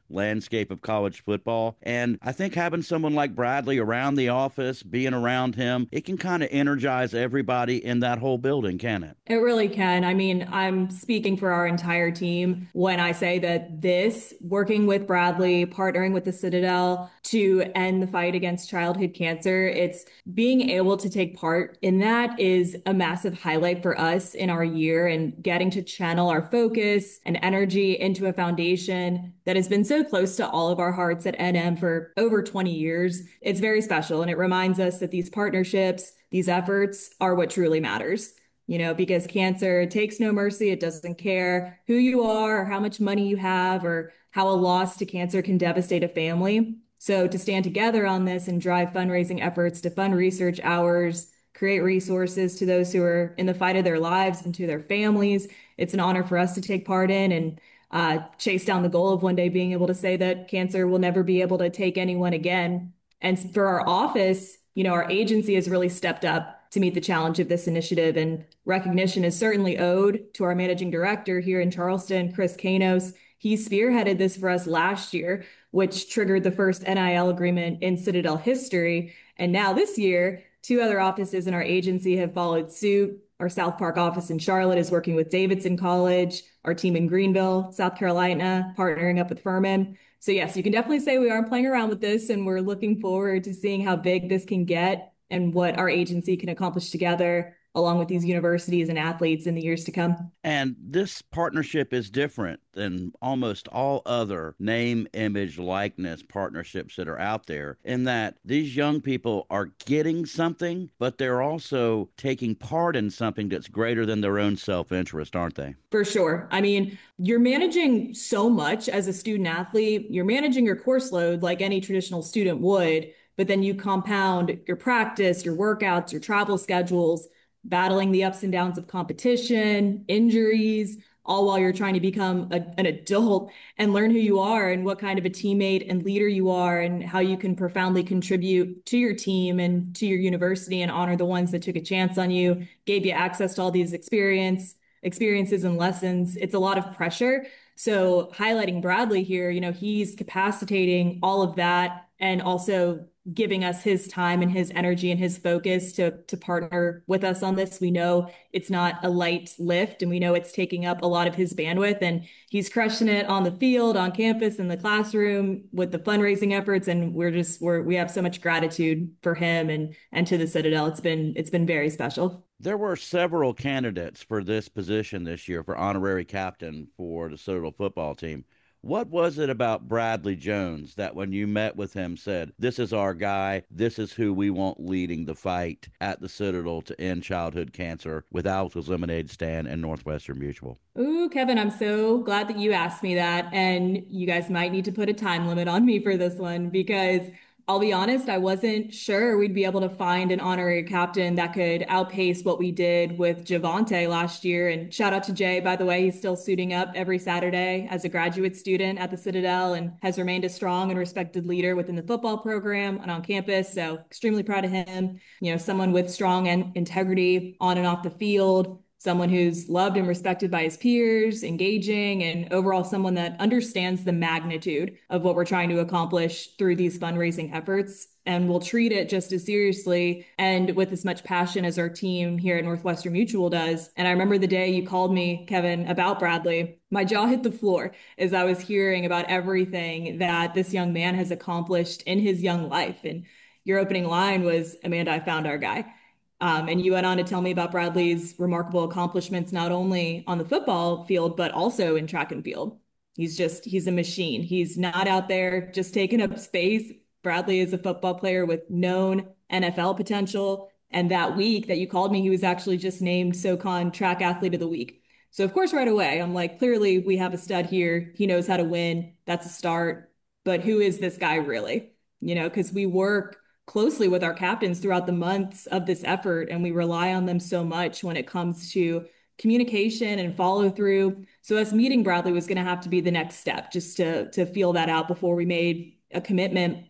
landscape of college football. And I think having someone like Bradley around the office, being around him, it can kind of energize everybody in that whole building, can it? It really can. I mean, I'm speaking for our entire team when I say that this, working with Bradley, partnering with the Citadel to end the fight against childhood cancer, it's being able to take part in that is a massive highlight for us in our year, and getting to channel our focus and energy into a foundation that has been so close to all of our hearts at N M for over twenty years. It's very special. And it reminds us that these partnerships, these efforts are what truly matters. You know, because cancer takes no mercy. It doesn't care who you are or how much money you have or how a loss to cancer can devastate a family. So to stand together on this and drive fundraising efforts to fund research hours, create resources to those who are in the fight of their lives and to their families, it's an honor for us to take part in and uh, chase down the goal of one day being able to say that cancer will never be able to take anyone again. And for our office, you know, our agency has really stepped up to meet the challenge of this initiative, and recognition is certainly owed to our managing director here in Charleston, Chris Kanos. He spearheaded this for us last year, which triggered the first N I L agreement in Citadel history. And now this year, two other offices in our agency have followed suit. Our South Park office in Charlotte is working with Davidson College, our team in Greenville, South Carolina, partnering up with Furman. So yes, you can definitely say we aren't playing around with this, and we're looking forward to seeing how big this can get and what our agency can accomplish together along with these universities and athletes in the years to come. And this partnership is different than almost all other name, image, likeness partnerships that are out there, in that these young people are getting something, but they're also taking part in something that's greater than their own self-interest, aren't they? For sure. I mean, you're managing so much as a student athlete. You're managing your course load like any traditional student would, but then you compound your practice, your workouts, your travel schedules, battling the ups and downs of competition, injuries, all while you're trying to become a, an adult and learn who you are and what kind of a teammate and leader you are and how you can profoundly contribute to your team and to your university and honor the ones that took a chance on you, gave you access to all these experience, experiences and lessons. It's a lot of pressure. So highlighting Bradley here, you know, he's capacitating all of that and also giving us his time and his energy and his focus to to partner with us on this. We know it's not a light lift, and we know it's taking up a lot of his bandwidth, and he's crushing it on the field, on campus, in the classroom with the fundraising efforts. And we're just we're we have so much gratitude for him and and to the Citadel. It's been it's been very special. There were several candidates for this position this year for honorary captain for the Citadel football team. What was it about Bradley Jones that when you met with him said, this is our guy, this is who we want leading the fight at the Citadel to end childhood cancer with Alco's Lemonade Stand and Northwestern Mutual? Ooh, Kevin, I'm so glad that you asked me that. And you guys might need to put a time limit on me for this one, because I'll be honest, I wasn't sure we'd be able to find an honorary captain that could outpace what we did with Javonte last year. And shout out to Jay, by the way, he's still suiting up every Saturday as a graduate student at the Citadel and has remained a strong and respected leader within the football program and on campus. So extremely proud of him. You know, someone with strong and integrity on and off the field, someone who's loved and respected by his peers, engaging, and overall someone that understands the magnitude of what we're trying to accomplish through these fundraising efforts and will treat it just as seriously and with as much passion as our team here at Northwestern Mutual does. And I remember the day you called me, Kevin, about Bradley, my jaw hit the floor as I was hearing about everything that this young man has accomplished in his young life. And your opening line was, Amanda, I found our guy. Um, and you went on to tell me about Bradley's remarkable accomplishments, not only on the football field, but also in track and field. He's just, he's a machine. He's not out there just taking up space. Bradley is a football player with known N F L potential. And that week that you called me, he was actually just named SoCon Track Athlete of the Week. So of course, right away, I'm like, clearly we have a stud here. He knows how to win. That's a start. But who is this guy really? You know, because we work closely with our captains throughout the months of this effort, and we rely on them so much when it comes to communication and follow through. So us meeting Bradley was going to have to be the next step, just to to feel that out before we made a commitment.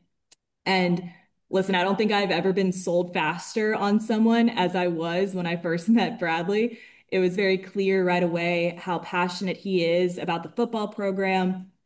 And listen, I don't think I've ever been sold faster on someone as I was when I first met Bradley. It was very clear right away how passionate he is about the football program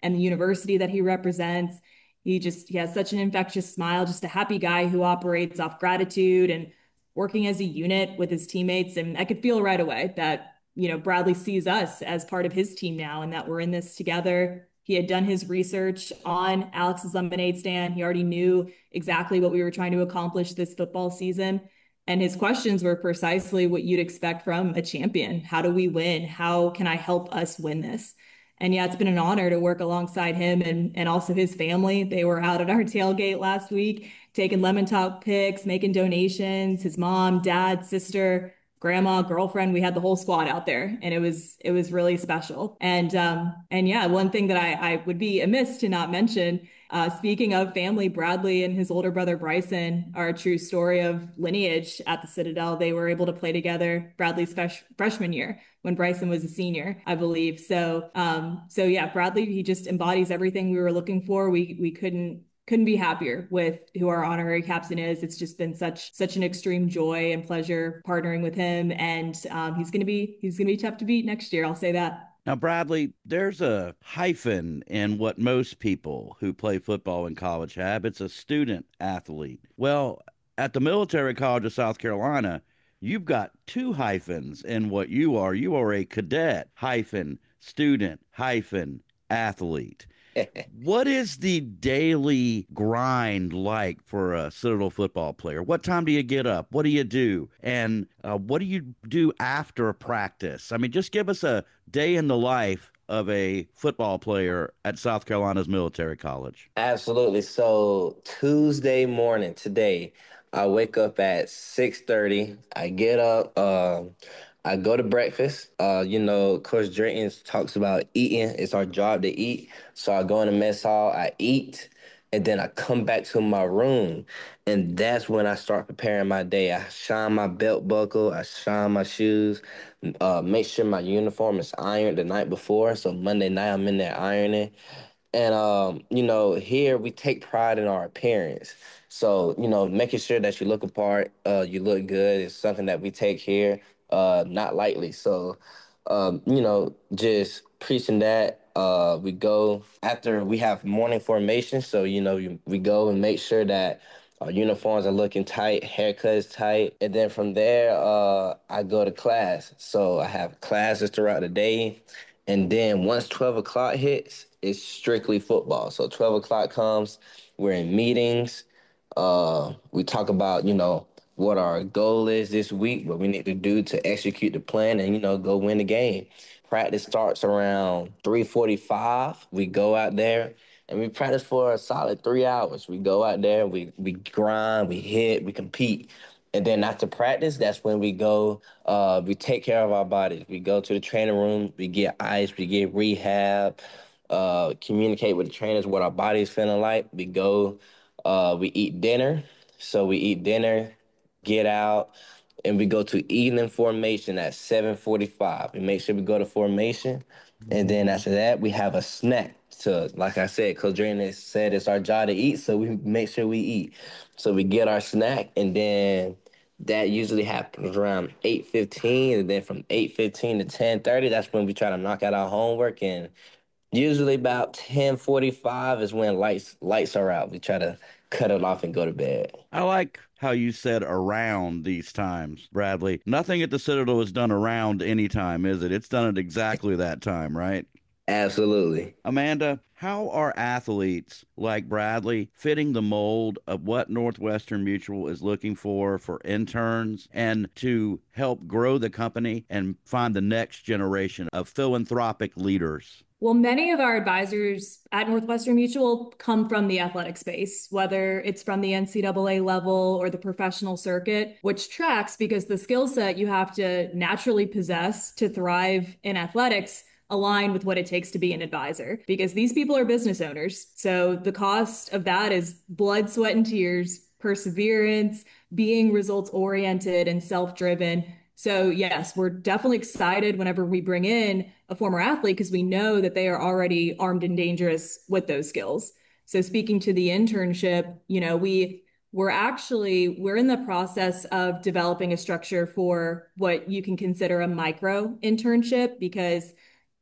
and the university that he represents. He just he has such an infectious smile, just a happy guy who operates off gratitude and working as a unit with his teammates. And I could feel right away that, you know, Bradley sees us as part of his team now and that we're in this together. He had done his research on Alex's lemonade stand. He already knew exactly what we were trying to accomplish this football season. And his questions were precisely what you'd expect from a champion. How do we win? How can I help us win this? And yeah, it's been an honor to work alongside him and, and also his family. They were out at our tailgate last week, taking lemon top pics, making donations, his mom, dad, sister, grandma, girlfriend. We had the whole squad out there, and it was it was really special. And um, and yeah, one thing that I, I would be amiss to not mention, uh, speaking of family, Bradley and his older brother Bryson are a true story of lineage at the Citadel. They were able to play together Bradley's fresh, freshman year when Bryson was a senior, I believe. So um, so yeah, Bradley, he just embodies everything we were looking for. We we couldn't couldn't be happier with who our honorary captain is. It's just been such such an extreme joy and pleasure partnering with him, and um, he's gonna be he's gonna be tough to beat next year. I'll say that. Now, Bradley, there's a hyphen in what most people who play football in college have. It's a student athlete. Well, at the Military College of South Carolina, you've got two hyphens in what you are. You are a cadet hyphen student hyphen athlete. What is the daily grind like for a Citadel football player? What time do you get up? What do you do? And uh, what do you do after practice? I mean, just give us a day in the life of a football player at South Carolina's Military College. Absolutely. So Tuesday morning today, I wake up at six thirty. I get up. Uh, I go to breakfast. Uh, you know, Coach Drayton talks about eating. It's our job to eat. So I go in the mess hall, I eat, and then I come back to my room. And that's when I start preparing my day. I shine my belt buckle, I shine my shoes, uh, make sure my uniform is ironed the night before. So Monday night, I'm in there ironing. And, um, you know, here we take pride in our appearance. So, you know, making sure that you look apart, uh, you look good is something that we take here uh, not lightly. So, um, you know, just preaching that. Uh, we go after we have morning formation. So, you know, we, we go and make sure that our uniforms are looking tight, haircut is tight. And then from there, uh, I go to class. So I have classes throughout the day. And then once twelve o'clock hits, it's strictly football. So twelve o'clock comes, we're in meetings. Uh, we talk about, you know, what our goal is this week, what we need to do to execute the plan and, you know, go win the game. Practice starts around three forty-five. We go out there and we practice for a solid three hours. We go out there, we, we grind, we hit, we compete. And then after practice, that's when we go, uh, we take care of our bodies. We go to the training room, we get ice, we get rehab, uh, communicate with the trainers what our body's feeling like. We go, uh, we eat dinner. So we eat dinner, get out, and we go to evening formation at seven forty-five. We make sure we go to formation. And then after that, we have a snack. So like I said, Coach Drayton said it's our job to eat, so we make sure we eat. So we get our snack, and then that usually happens around eight fifteen, and then from eight fifteen to ten thirty, that's when we try to knock out our homework, and usually about ten forty-five is when lights lights are out. We try to cut it off and go to bed. I like how you said around these times, Bradley. Nothing at the Citadel is done around any time, is it? It's done at exactly that time, right? Absolutely. Amanda, how are athletes like Bradley fitting the mold of what Northwestern Mutual is looking for for interns and to help grow the company and find the next generation of philanthropic leaders? Well, many of our advisors at Northwestern Mutual come from the athletic space, whether it's from the N C double A level or the professional circuit, which tracks because the skill set you have to naturally possess to thrive in athletics align with what it takes to be an advisor, because these people are business owners. So the cost of that is blood, sweat, and tears, perseverance, being results oriented and self-driven. So yes, we're definitely excited whenever we bring in a former athlete because we know that they are already armed and dangerous with those skills. So speaking to the internship, you know, we we're actually we're in the process of developing a structure for what you can consider a micro internship, because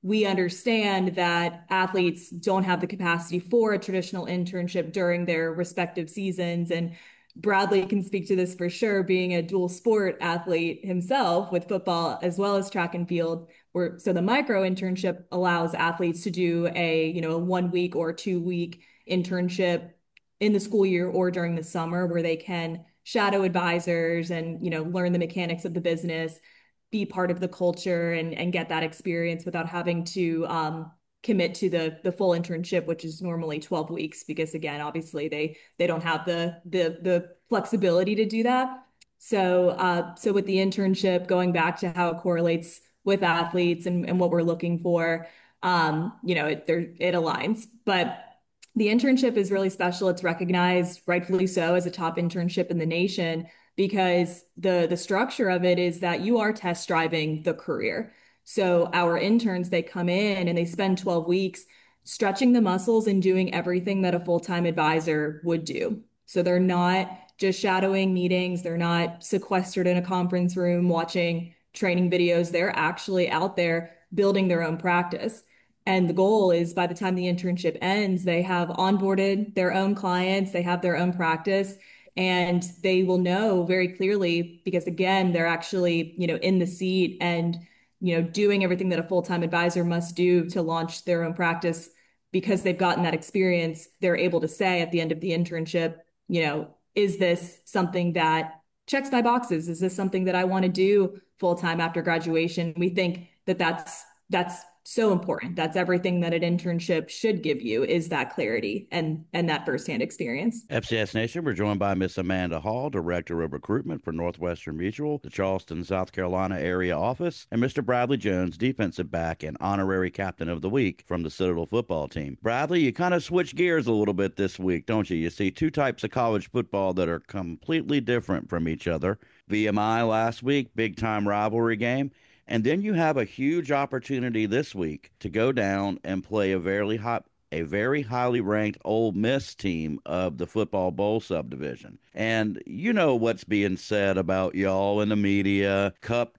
we understand that athletes don't have the capacity for a traditional internship during their respective seasons. And Bradley can speak to this for sure, being a dual sport athlete himself with football as well as track and field. Where, so the micro internship allows athletes to do a, you know, a one week or two week internship in the school year or during the summer where they can shadow advisors and, you know, learn the mechanics of the business, be part of the culture and, and get that experience without having to um, commit to the the full internship, which is normally twelve weeks, because again, obviously they they don't have the the the flexibility to do that. So uh, so with the internship, going back to how it correlates with athletes and, and what we're looking for, um, you know, it there it aligns. But the internship is really special. It's recognized, rightfully so, as a top internship in the nation because the the structure of it is that you are test driving the career. So our interns, they come in and they spend twelve weeks stretching the muscles and doing everything that a full-time advisor would do. So they're not just shadowing meetings. They're not sequestered in a conference room watching training videos. They're actually out there building their own practice. And the goal is by the time the internship ends, they have onboarded their own clients, they have their own practice, and they will know very clearly because again, they're actually, you know, in the seat and, you know, doing everything that a full-time advisor must do to launch their own practice because they've gotten that experience. They're able to say at the end of the internship, you know, is this something that checks my boxes? Is this something that I want to do full-time after graduation? We think that that's that's so important. That's everything that an internship should give you is that clarity and and that firsthand experience. F C S Nation, we're joined by Miss Amanda Hall, Director of Recruitment for Northwestern Mutual, the Charleston, South Carolina area office, and Mister Bradley Jones, defensive back and honorary captain of the week from the Citadel football team. Bradley, you kind of switch gears a little bit this week, don't you? You see two types of college football that are completely different from each other. V M I last week, big-time rivalry game. And then you have a huge opportunity this week to go down and play a very hot, a very highly ranked Ole Miss team of the Football Bowl subdivision. And you know what's being said about y'all in the media,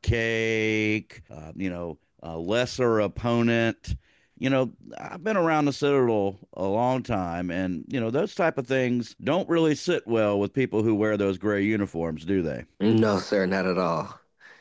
cupcake, uh, you know, a lesser opponent. You know, I've been around the Citadel a long time, and, you know, those type of things don't really sit well with people who wear those gray uniforms, do they? No, sir, not at all.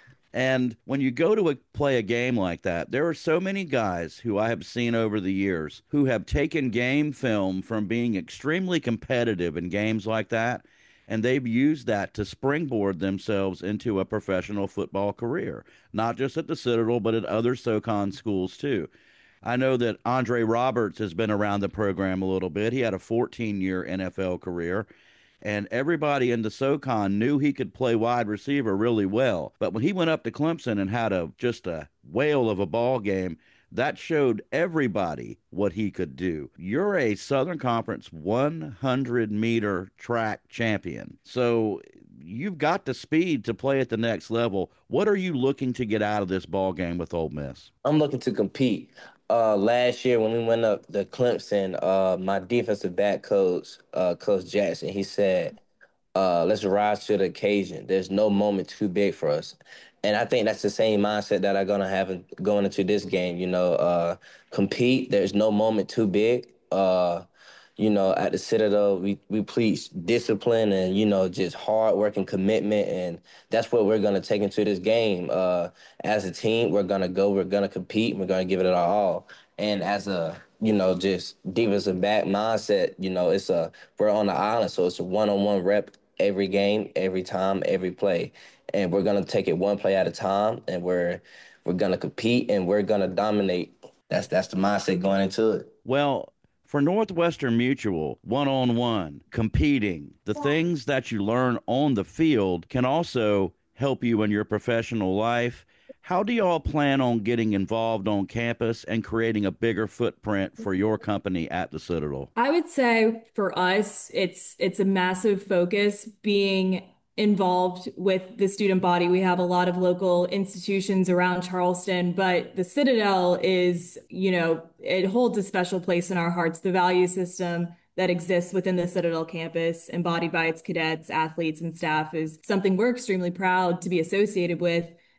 And when you go to a, play a game like that, there are so many guys who I have seen over the years who have taken game film from being extremely competitive in games like that, and they've used that to springboard themselves into a professional football career, not just at the Citadel, but at other SoCon schools too. I know that Andre Roberts has been around the program a little bit. He had a fourteen-year N F L career. And everybody in the SoCon knew he could play wide receiver really well. But when he went up to Clemson and had a just a whale of a ball game, that showed everybody what he could do. You're a Southern Conference hundred meter track champion. So you've got the speed to play at the next level. What are you looking to get out of this ball game with Ole Miss? I'm looking to compete. Uh, last year when we went up to Clemson, uh, my defensive back coach, uh, Coach Jackson, he said, uh, let's rise to the occasion. There's no moment too big for us. And I think that's the same mindset that I'm going to have in, going into this game, you know, uh, compete. There's no moment too big. Uh, you know, at the Citadel, we, we preach discipline and, you know, just hard work and commitment. And that's what we're going to take into this game. Uh, as a team, we're going to go, we're going to compete, we're going to give it our all. And as a, you know, just defensive back mindset, you know, it's a, we're on the island. So it's a one-on-one rep every game, every time, every play. And we're going to take it one play at a time. And we're, we're going to compete and we're going to dominate. That's, that's the mindset going into it. Well, for Northwestern Mutual, one-on-one, competing, the things that you learn on the field can also help you in your professional life. How do you all plan on getting involved on campus and creating a bigger footprint for your company at the Citadel? I would say for us, it's it's a massive focus being involved with the student body. We have a lot of local institutions around Charleston, but the Citadel is, you know, it holds a special place in our hearts. The value system that exists within the Citadel campus, embodied by its cadets, athletes, and staff, is something we're extremely proud to be associated with.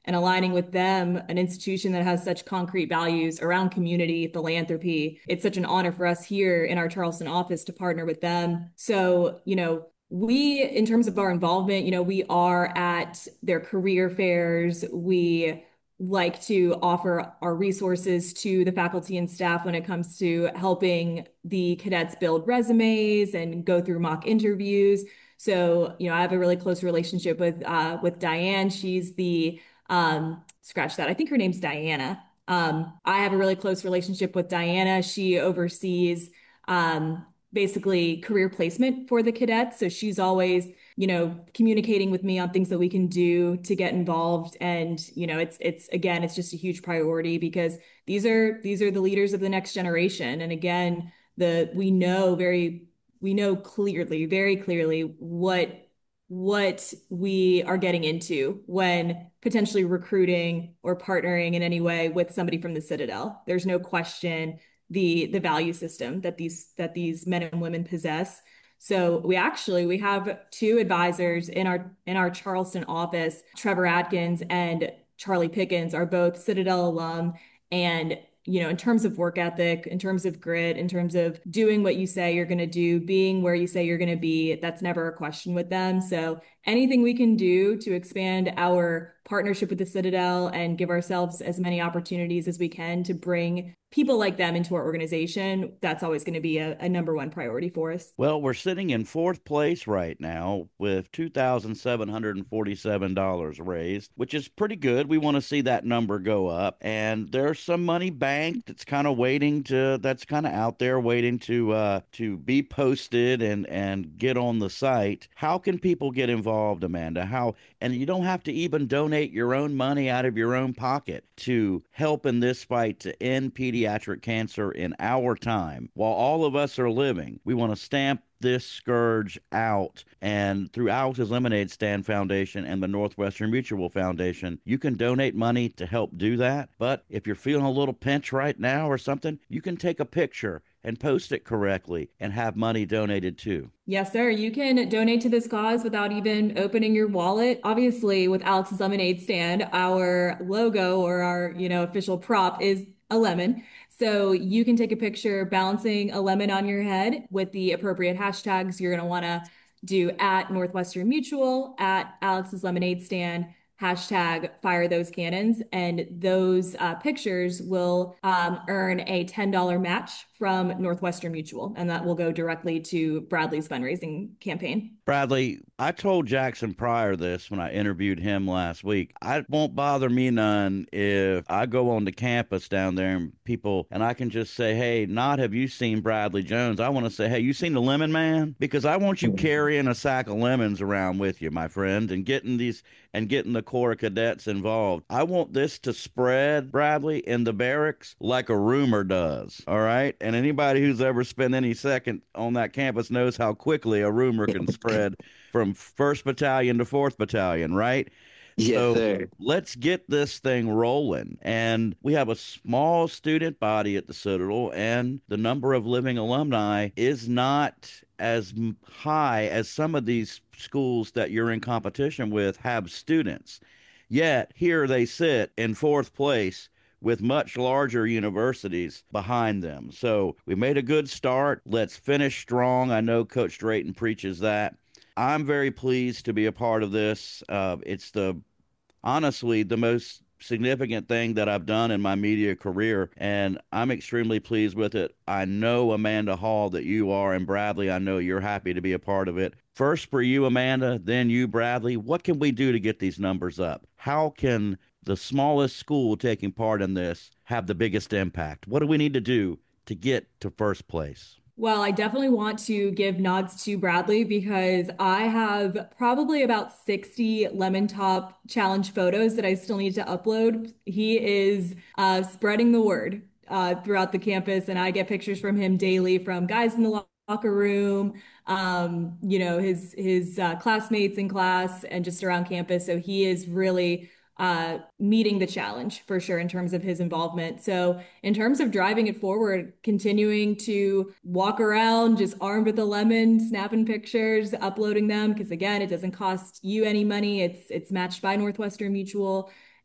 and aligning with them, an institution that has such concrete values around community, philanthropy. It's such an honor for us here in our Charleston office to partner with them. So, you know, we, in terms of our involvement, you know, we are at their career fairs. We like to offer our resources to the faculty and staff when it comes to helping the cadets build resumes and go through mock interviews. So, you know, I have a really close relationship with uh, with Diane. She's the um, scratch that. I think her name's Diana. Um, I have a really close relationship with Diana. She oversees um, basically career placement for the cadets. So she's always, you know, communicating with me on things that we can do to get involved. And, you know, it's, it's, again, it's just a huge priority because these are, these are the leaders of the next generation. And again, the, we know very, we know clearly, very clearly what, what we are getting into when potentially recruiting or partnering in any way with somebody from the Citadel. There's no question the the value system that these that these men and women possess. So we actually we have two advisors in our in our Charleston office. Trevor Atkins and Charlie Pickens are both Citadel alum, and you know, in terms of work ethic, in terms of grit, in terms of doing what you say you're going to do, being where you say you're going to be, that's never a question with them. So anything we can do to expand our partnership with the Citadel and give ourselves as many opportunities as we can to bring people like them into our organization, that's always going to be a, a number one priority for us. Well, we're sitting in fourth place right now with two thousand seven hundred forty-seven dollars raised, which is pretty good. We want to see that number go up. And there's some money banked that's kind of waiting to, that's kind of out there waiting to uh, to be posted and, and get on the site. How can people get involved, Amanda? How, and you don't have to even donate your own money out of your own pocket to help in this fight to end pediatric cancer in our time while all of us are living. We want to stamp this scourge out. And through Alex's Lemonade Stand Foundation and the Northwestern Mutual Foundation, you can donate money to help do that. But if you're feeling a little pinch right now or something, you can take a picture and post it correctly and have money donated too. Yes, sir. You can donate to this cause without even opening your wallet. Obviously, with Alex's Lemonade Stand, our logo or our, you know, official prop is a lemon. So you can take a picture balancing a lemon on your head with the appropriate hashtags. You're going to want to do at Northwestern Mutual, at Alex's Lemonade Stand, hashtag fire those cannons. And those uh, pictures will um, earn a ten dollars match from Northwestern Mutual, and that will go directly to Bradley's fundraising campaign. Bradley, I told Jackson Pryor this when I interviewed him last week. It won't bother me none if I go on the campus down there and people, and I can just say, hey, not have you seen Bradley Jones? I want to say, hey, you seen the Lemon Man? Because I want you carrying a sack of lemons around with you, my friend, and getting these and getting the Corps of Cadets involved. I want this to spread, Bradley, in the barracks like a rumor does, all right? And anybody who's ever spent any second on that campus knows how quickly a rumor can spread from first Battalion to fourth Battalion, right? Yes, so sir. Let's get this thing rolling. And we have a small student body at the Citadel, and the number of living alumni is not as high as some of these schools that you're in competition with have students. Yet here they sit in fourth place with much larger universities behind them. So we made a good start. Let's finish strong. I know Coach Drayton preaches that. I'm very pleased to be a part of this. Uh, it's the honestly the most significant thing that I've done in my media career, and I'm extremely pleased with it. I know, Amanda Hall, that you are, and Bradley, I know you're happy to be a part of it. First for you, Amanda, then you, Bradley. What can we do to get these numbers up? How can the smallest school taking part in this have the biggest impact? What do we need to do to get to first place? Well, I definitely want to give nods to Bradley because I have probably about sixty Lemon Top challenge photos that I still need to upload. He is uh, spreading the word uh, throughout the campus, and I get pictures from him daily from guys in the locker room, um, you know, his his uh, classmates in class and just around campus. So he is really uh, meeting the challenge for sure in terms of his involvement. So in terms of driving it forward, continuing to walk around just armed with a lemon, snapping pictures, uploading them, because again, it doesn't cost you any money. It's it's matched by Northwestern Mutual.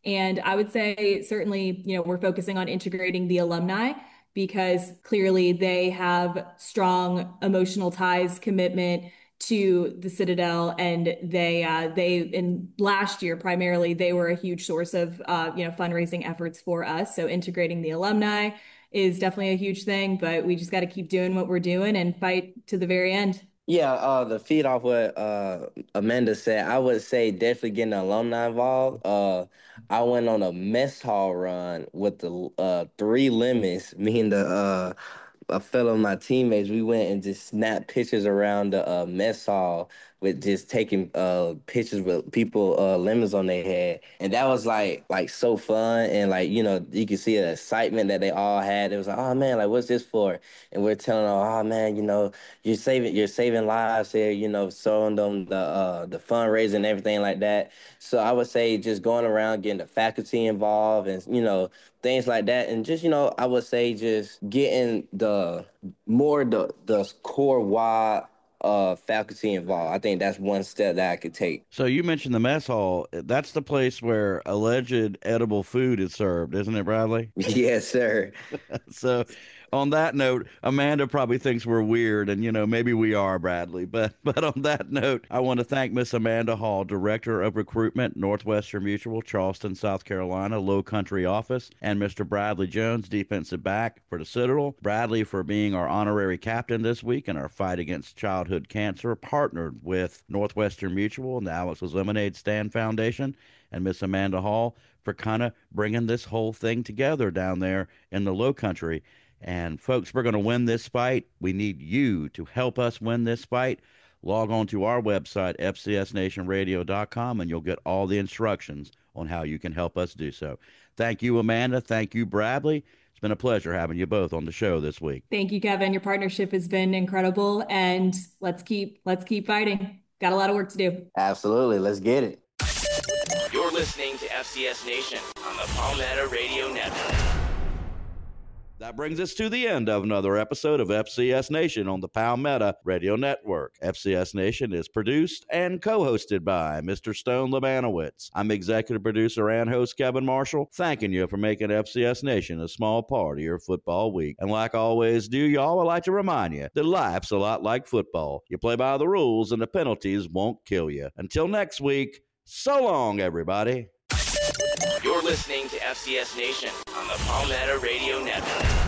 And I would say certainly, you know, we're focusing on integrating the alumni because clearly they have strong emotional ties, commitment to the Citadel, and they uh, they in last year primarily they were a huge source of uh, you know fundraising efforts for us. So integrating the alumni is definitely a huge thing, but we just got to keep doing what we're doing and fight to the very end. Yeah, uh, the feed off what uh, Amanda said, I would say definitely getting the alumni involved. Uh, I went on a mess hall run with the uh, three lemons, me and the uh, a fellow of my teammates. We went and just snapped pictures around the uh, mess hall with just taking uh, pictures with people uh, lemons on their head, and that was like like so fun. And like you know, you could see the excitement that they all had. It was like, oh man, like what's this for? And we're telling them, oh man, you know, you're saving you're saving lives here. You know, showing them the uh, the fundraising and everything like that. So I would say just going around getting the faculty involved and you know things like that, and just you know I would say just getting the more the the core wide uh faculty involved. I think that's one step that I could take. So you mentioned the mess hall. That's the place where alleged edible food is served, isn't it, Bradley? Yes, sir. So on that note, Amanda probably thinks we're weird, and you know maybe we are, Bradley. But but on that note, I want to thank Miss Amanda Hall, Director of Recruitment, Northwestern Mutual, Charleston, South Carolina, Low Country office, and Mister Bradley Jones, defensive back for the Citadel. Bradley for being our honorary captain this week in our fight against childhood cancer, partnered with Northwestern Mutual and the Alex's Lemonade Stand Foundation, and Miss Amanda Hall for kind of bringing this whole thing together down there in the Low Country. And folks, we're going to win this fight. We need you to help us win this fight. Log on to our website, f c s nation radio dot com, and you'll get all the instructions on how you can help us do so. Thank you, Amanda. Thank you, Bradley. It's been a pleasure having you both on the show this week. Thank you, Kevin. Your partnership has been incredible, and let's keep let's keep fighting. Got a lot of work to do. Absolutely. Let's get it. You're listening to F C S Nation on the Palmetto Radio Network. That brings us to the end of another episode of F C S Nation on the Palmetto Radio Network. F C S Nation is produced and co-hosted by Mister Stone Lebanowitz. I'm executive producer and host Kevin Marshall, thanking you for making F C S Nation a small part of your football week. And like I always do, y'all, I'd like to remind you that life's a lot like football. You play by the rules and the penalties won't kill you. Until next week, so long, everybody. You're listening to F C S Nation on the Palmetto Radio Network.